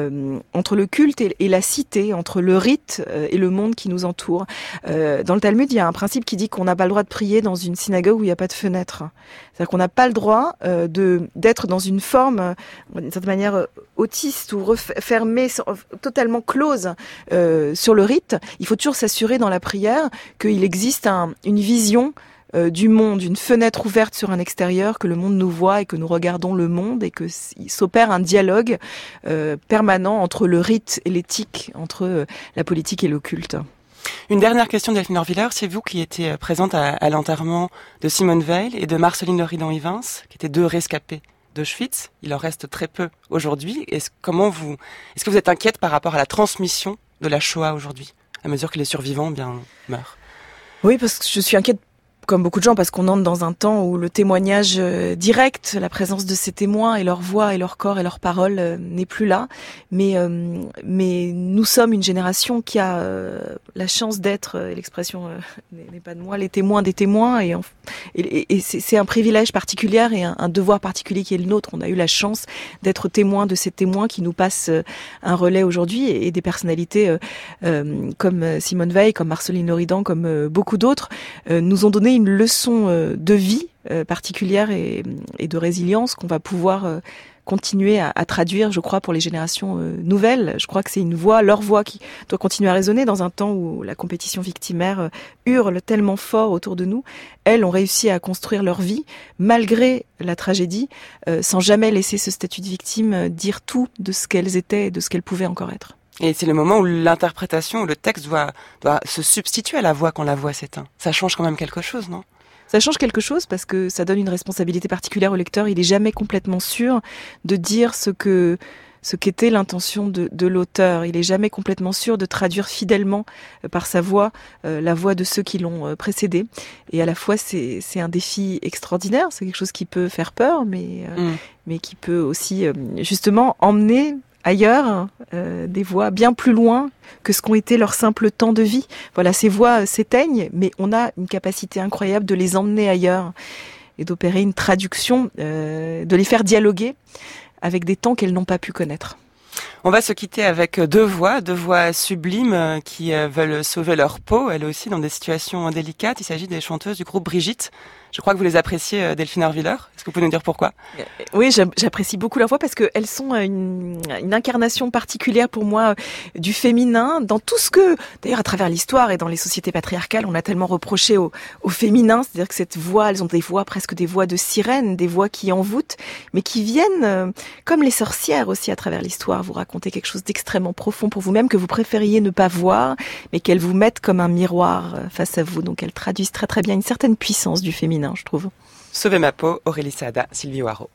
le culte et la cité, entre le rite et le monde qui nous entoure. Dans le Talmud, il y a un principe qui dit qu'on n'a pas le droit de prier dans une synagogue où il n'y a pas de fenêtre. C'est-à-dire qu'on n'a pas le droit d'être dans une forme, d'une certaine manière, autiste ou fermée, totalement close sur le rite. Il faut toujours s'assurer dans la prière qu'il existe une vision du monde, une fenêtre ouverte sur un extérieur, que le monde nous voit et que nous regardons le monde et que s'opère un dialogue permanent entre le rite et l'éthique, entre la politique et l'occulte. Une dernière question d'Elphine Horviller, c'est vous qui étiez présente à l'enterrement de Simone Weil et de Marceline Loridan-Ivens, qui étaient deux rescapés d'Auschwitz. Il en reste très peu aujourd'hui. Est-ce que vous êtes inquiète par rapport à la transmission de la Shoah aujourd'hui, à mesure que les survivants meurent ? Oui, parce que je suis inquiète comme beaucoup de gens, parce qu'on entre dans un temps où le témoignage direct, la présence de ces témoins et leur voix et leur corps et leurs paroles n'est plus là. Mais nous sommes une génération qui a la chance d'être, l'expression n'est pas de moi, les témoins des témoins. Et c'est un privilège particulier et un devoir particulier qui est le nôtre. On a eu la chance d'être témoins de ces témoins qui nous passent un relais aujourd'hui et des personnalités comme Simone Weil, comme Marceline Loridan, comme beaucoup d'autres, nous ont donné une leçon de vie particulière et de résilience qu'on va pouvoir continuer à traduire, je crois, pour les générations nouvelles. Je crois que c'est leur voix qui doit continuer à résonner dans un temps où la compétition victimaire hurle tellement fort autour de nous. Elles ont réussi à construire leur vie malgré la tragédie, sans jamais laisser ce statut de victime dire tout de ce qu'elles étaient et de ce qu'elles pouvaient encore être. Et c'est le moment où l'interprétation, où le texte doit se substituer à la voix quand la voix s'éteint. Ça change quand même quelque chose, non ? Ça change quelque chose parce que ça donne une responsabilité particulière au lecteur. Il est jamais complètement sûr de dire ce qu'était l'intention de l'auteur. Il est jamais complètement sûr de traduire fidèlement par sa voix la voix de ceux qui l'ont précédé. Et à la fois, c'est un défi extraordinaire. C'est quelque chose qui peut faire peur, mais qui peut aussi justement emmener ailleurs, des voix bien plus loin que ce qu'ont été leurs simples temps de vie. Voilà, ces voix s'éteignent, mais on a une capacité incroyable de les emmener ailleurs et d'opérer une traduction, de les faire dialoguer avec des temps qu'elles n'ont pas pu connaître. On va se quitter avec deux voix sublimes qui veulent sauver leur peau, elles aussi dans des situations délicates. Il s'agit des chanteuses du groupe Brigitte. Je crois que vous les appréciez, Delphine Arviller. Est-ce que vous pouvez nous dire pourquoi ? Oui, j'apprécie beaucoup leur voix parce qu'elles sont une incarnation particulière pour moi du féminin dans tout ce que, d'ailleurs à travers l'histoire et dans les sociétés patriarcales, on a tellement reproché au féminin, c'est-à-dire que cette voix, elles ont des voix presque des voix de sirènes, des voix qui envoûtent, mais qui viennent, comme les sorcières aussi à travers l'histoire, vous raconter quelque chose d'extrêmement profond pour vous-même que vous préfériez ne pas voir, mais qu'elles vous mettent comme un miroir face à vous. Donc elles traduisent très très bien une certaine puissance du féminin, je trouve. Sauver ma peau, Aurélie Sada, Sylvie Waro.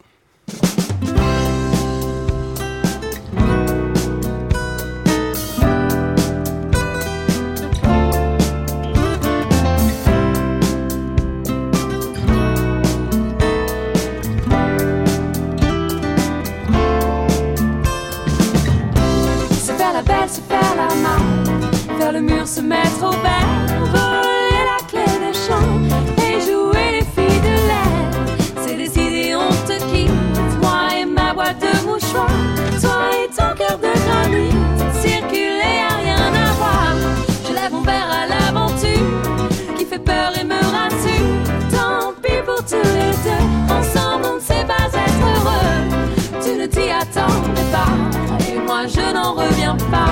Se faire la belle, se faire la malle, faire le mur, se mettre au vert, voler la clé des champs et jouer les filles de l'air. C'est décidé, on te quitte, moi et ma boîte de mouchoirs, toi et ton cœur de granit. Circuler, y'a rien à voir. Je lève mon verre à l'aventure qui fait peur et me rassure. Tant pis pour tous les deux, ensemble on ne sait pas être heureux. Tu ne t'y attendais pas et moi je n'en reviens pas.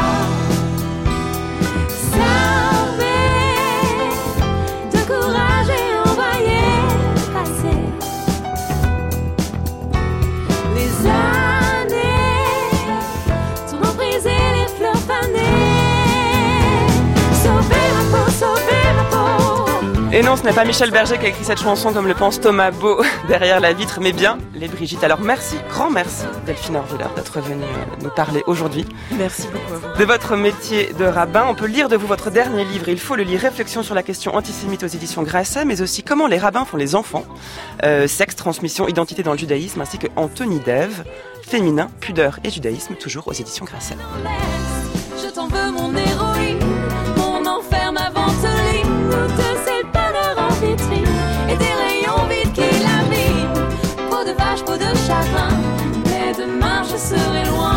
Et non, ce n'est pas Michel Berger qui a écrit cette chanson comme le pense Thomas Beau derrière la vitre, mais bien les Brigitte. Alors merci, grand merci Delphine Arviller d'être venue nous parler aujourd'hui. Merci beaucoup à vous. De votre métier de rabbin, on peut lire de vous votre dernier livre, il faut le lire, Réflexion sur la question antisémite aux éditions Grasset, mais aussi Comment les rabbins font les enfants, sexe, transmission, identité dans le judaïsme, ainsi que Anthony Dève, Féminin, pudeur et judaïsme, toujours aux éditions Grasset. Je t'en veux mon héroïne, mon enfer, ma ventoline, de ces panneurs en vitrine et des rayons vides qui laminent. Peau de vache, peau de chagrin, mais demain je serai loin.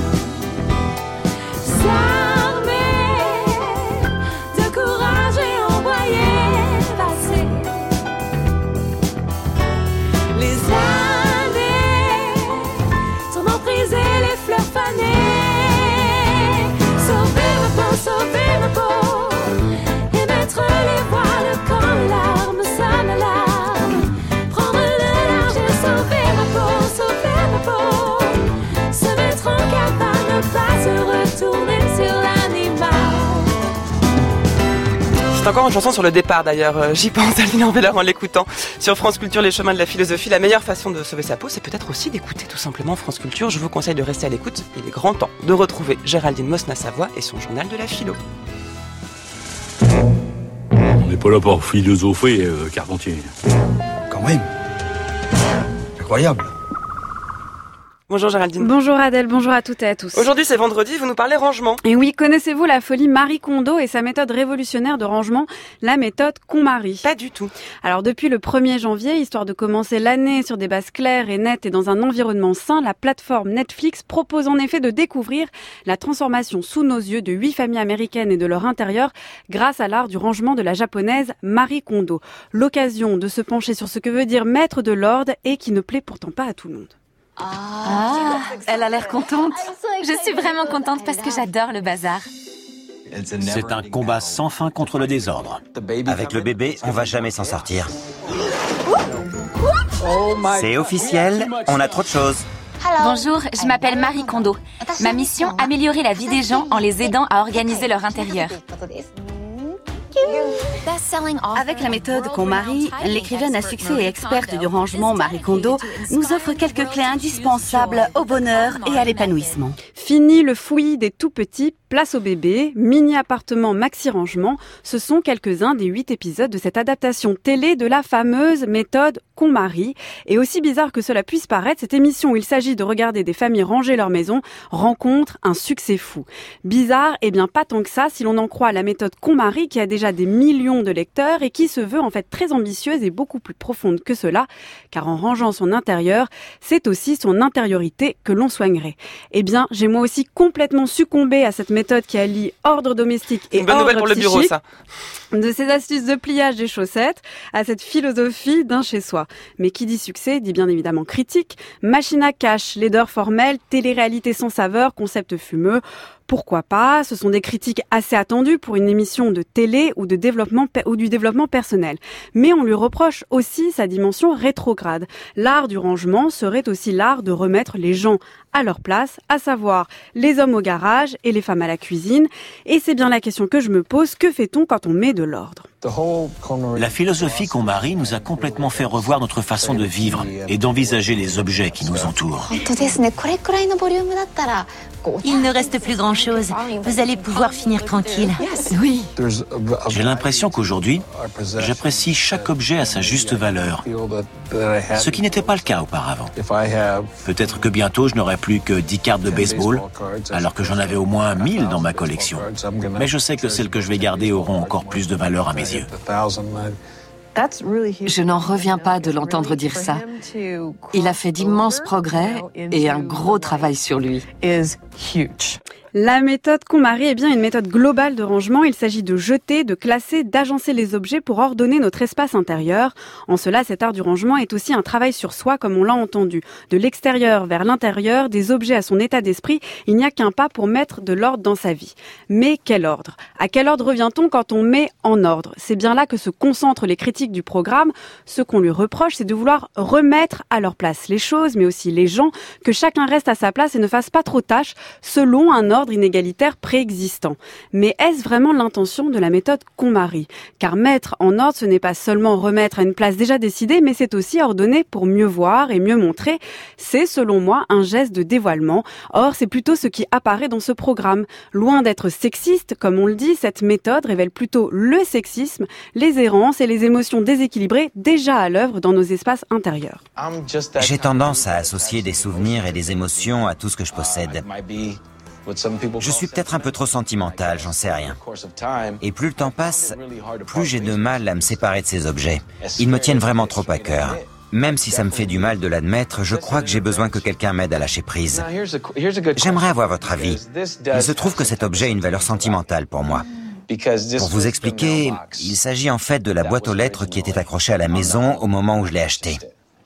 S'armer de courage et envoyer passer les années, ton emprise et les fleurs fanées. Sauver ma peau et mettre les voiles quand les larmes sonnent l'alarme. Prendre le large et sauver ma peau, se mettre en cavale, ne pas se retourner sur l'animal. C'est encore une chanson sur le départ d'ailleurs, j'y pense Delphine Arviller en l'écoutant. Sur France Culture, les chemins de la philosophie, la meilleure façon de sauver sa peau, c'est peut-être aussi d'écouter tout simplement France Culture. Je vous conseille de rester à l'écoute, il est grand temps de retrouver Géraldine Mosna-Savoie et son journal de la philo. On n'est pas là pour philosopher, Carpentier. Quand même. Incroyable. Bonjour Géraldine. Bonjour Adèle, bonjour à toutes et à tous. Aujourd'hui c'est vendredi, vous nous parlez rangement. Et oui, connaissez-vous la folie Marie Kondo et sa méthode révolutionnaire de rangement, la méthode KonMari? Pas du tout. Alors depuis le 1er janvier, histoire de commencer l'année sur des bases claires et nettes et dans un environnement sain, la plateforme Netflix propose en effet de découvrir la transformation sous nos yeux de 8 familles américaines et de leur intérieur grâce à l'art du rangement de la japonaise Marie Kondo. L'occasion de se pencher sur ce que veut dire mettre de l'ordre et qui ne plaît pourtant pas à tout le monde. Ah, elle a l'air contente. Je suis vraiment contente parce que j'adore le bazar. C'est un combat sans fin contre le désordre. Avec le bébé, on va jamais s'en sortir. C'est officiel, on a trop de choses. Bonjour, je m'appelle Marie Kondo. Ma mission, améliorer la vie des gens en les aidant à organiser leur intérieur. Avec la méthode KonMari, l'écrivaine à succès et experte du rangement Marie Kondo nous offre quelques clés indispensables au bonheur et à l'épanouissement. Fini le fouillis des tout-petits, place au bébé, mini-appartement, maxi-rangement, ce sont quelques-uns des 8 épisodes de cette adaptation télé de la fameuse méthode KonMari. Et aussi bizarre que cela puisse paraître, cette émission où il s'agit de regarder des familles ranger leur maison rencontre un succès fou. Bizarre, eh bien pas tant que ça si l'on en croit la méthode KonMari qui a déjà des millions de lecteurs et qui se veut en fait très ambitieuse et beaucoup plus profonde que cela, car en rangeant son intérieur, c'est aussi son intériorité que l'on soignerait. Eh bien, j'ai moi aussi complètement succombé à cette méthode qui allie ordre domestique et une bonne ordre nouvelle pour le bureau, ça. De ces astuces de pliage des chaussettes à cette philosophie d'un chez-soi. Mais qui dit succès dit bien évidemment critique. Machine à cash, laideur formelle, télé-réalité sans saveur, concept fumeux. Pourquoi pas? Ce sont des critiques assez attendues pour une émission de télé ou de développement ou du développement personnel. Mais on lui reproche aussi sa dimension rétrograde. L'art du rangement serait aussi l'art de remettre les gens à leur place, à savoir les hommes au garage et les femmes à la cuisine. Et c'est bien la question que je me pose, que fait-on quand on met de l'ordre? La philosophie KonMari nous a complètement fait revoir notre façon de vivre et d'envisager les objets qui nous entourent. Il ne reste plus grand-chose. Vous allez pouvoir finir tranquille. Oui. J'ai l'impression qu'aujourd'hui, j'apprécie chaque objet à sa juste valeur, ce qui n'était pas le cas auparavant. Peut-être que bientôt je n'aurai plus que 10 cartes de baseball, alors que j'en avais au moins 1000 dans ma collection. Mais je sais que celles que je vais garder auront encore plus de valeur à mes yeux. Je n'en reviens pas de l'entendre dire ça. Il a fait d'immenses progrès et un gros travail sur lui. La méthode KonMari est bien une méthode globale de rangement. Il s'agit de jeter, de classer, d'agencer les objets pour ordonner notre espace intérieur. En cela, cet art du rangement est aussi un travail sur soi, comme on l'a entendu. De l'extérieur vers l'intérieur, des objets à son état d'esprit, il n'y a qu'un pas pour mettre de l'ordre dans sa vie. Mais quel ordre? À quel ordre revient-on quand on met en ordre? C'est bien là que se concentrent les critiques du programme. Ce qu'on lui reproche, c'est de vouloir remettre à leur place les choses, mais aussi les gens, que chacun reste à sa place et ne fasse pas trop tâche, selon un ordre inégalitaire préexistant. Mais est-ce vraiment l'intention de la méthode KonMari? Car mettre en ordre, ce n'est pas seulement remettre à une place déjà décidée, mais c'est aussi ordonner pour mieux voir et mieux montrer. C'est, selon moi, un geste de dévoilement. Or, c'est plutôt ce qui apparaît dans ce programme. Loin d'être sexiste, comme on le dit, cette méthode révèle plutôt le sexisme, les errances et les émotions déséquilibrées déjà à l'œuvre dans nos espaces intérieurs. J'ai tendance à associer des souvenirs et des émotions à tout ce que je possède. Je suis peut-être un peu trop sentimental, j'en sais rien. Et plus le temps passe, plus j'ai de mal à me séparer de ces objets. Ils me tiennent vraiment trop à cœur. Même si ça me fait du mal de l'admettre, je crois que j'ai besoin que quelqu'un m'aide à lâcher prise. J'aimerais avoir votre avis. Il se trouve que cet objet a une valeur sentimentale pour moi. Pour vous expliquer, il s'agit en fait de la boîte aux lettres qui était accrochée à la maison au moment où je l'ai achetée.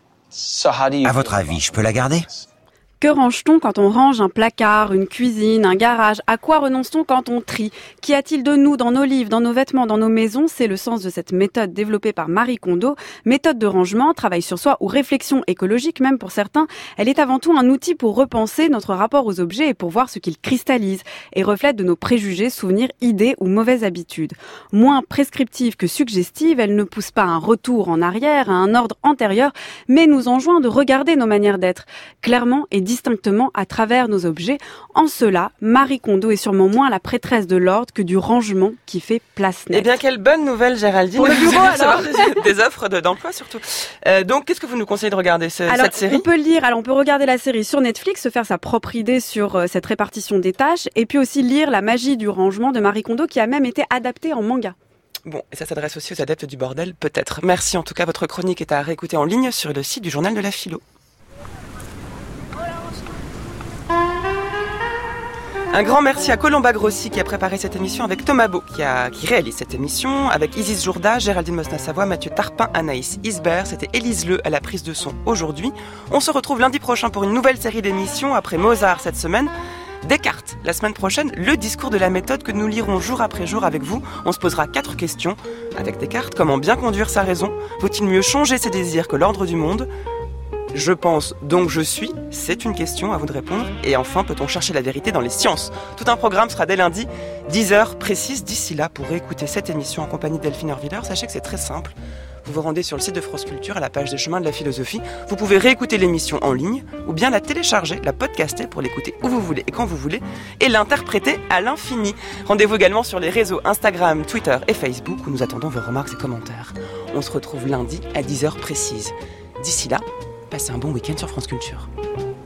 À votre avis, je peux la garder ? Que range-t-on quand on range un placard, une cuisine, un garage? À quoi renonce-t-on quand on trie? Qu'y a-t-il de nous dans nos livres, dans nos vêtements, dans nos maisons? C'est le sens de cette méthode développée par Marie Kondo. Méthode de rangement, travail sur soi ou réflexion écologique même pour certains. Elle est avant tout un outil pour repenser notre rapport aux objets et pour voir ce qu'ils cristallisent et reflètent de nos préjugés, souvenirs, idées ou mauvaises habitudes. Moins prescriptive que suggestive, elle ne pousse pas un retour en arrière, à un ordre antérieur, mais nous enjoint de regarder nos manières d'être, clairement et distinctement à travers nos objets. En cela, Marie Kondo est sûrement moins la prêtresse de l'ordre que du rangement qui fait place nette. Eh bien, quelle bonne nouvelle, Géraldine. Pour le bureau, alors. Des offres d'emploi, surtout. Donc, qu'est-ce que vous nous conseillez de regarder cette série? On peut regarder la série sur Netflix, se faire sa propre idée sur cette répartition des tâches, et puis aussi lire La magie du rangement de Marie Kondo, qui a même été adaptée en manga. Bon, et ça s'adresse aussi aux adeptes du bordel, peut-être. Merci, en tout cas, votre chronique est à réécouter en ligne sur le site du Journal de la Philo. Un grand merci à Colomba Grossi qui a préparé cette émission avec Thomas Beau qui réalise cette émission, avec Isis Jourda, Géraldine Mosna-Savoie, Mathieu Tarpin, Anaïs Isbert. C'était Élise Leu à la prise de son aujourd'hui. On se retrouve lundi prochain pour une nouvelle série d'émissions après Mozart cette semaine. Descartes, la semaine prochaine, le discours de la méthode que nous lirons jour après jour avec vous. On se posera 4 questions avec Descartes. Comment bien conduire sa raison? Vaut-il mieux changer ses désirs que l'ordre du monde? Je pense, donc je suis, c'est une question, à vous de répondre. Et enfin, peut-on chercher la vérité dans les sciences? Tout un programme sera dès lundi, 10h précise. D'ici là, pour réécouter cette émission en compagnie de Delphine Erviller, sachez que c'est très simple. Vous vous rendez sur le site de France Culture à la page des chemins de la philosophie. Vous pouvez réécouter l'émission en ligne ou bien la télécharger, la podcaster pour l'écouter où vous voulez et quand vous voulez et l'interpréter à l'infini. Rendez-vous également sur les réseaux Instagram, Twitter et Facebook où nous attendons vos remarques et commentaires. On se retrouve lundi à 10h précise. D'ici là, passez un bon week-end sur France Culture.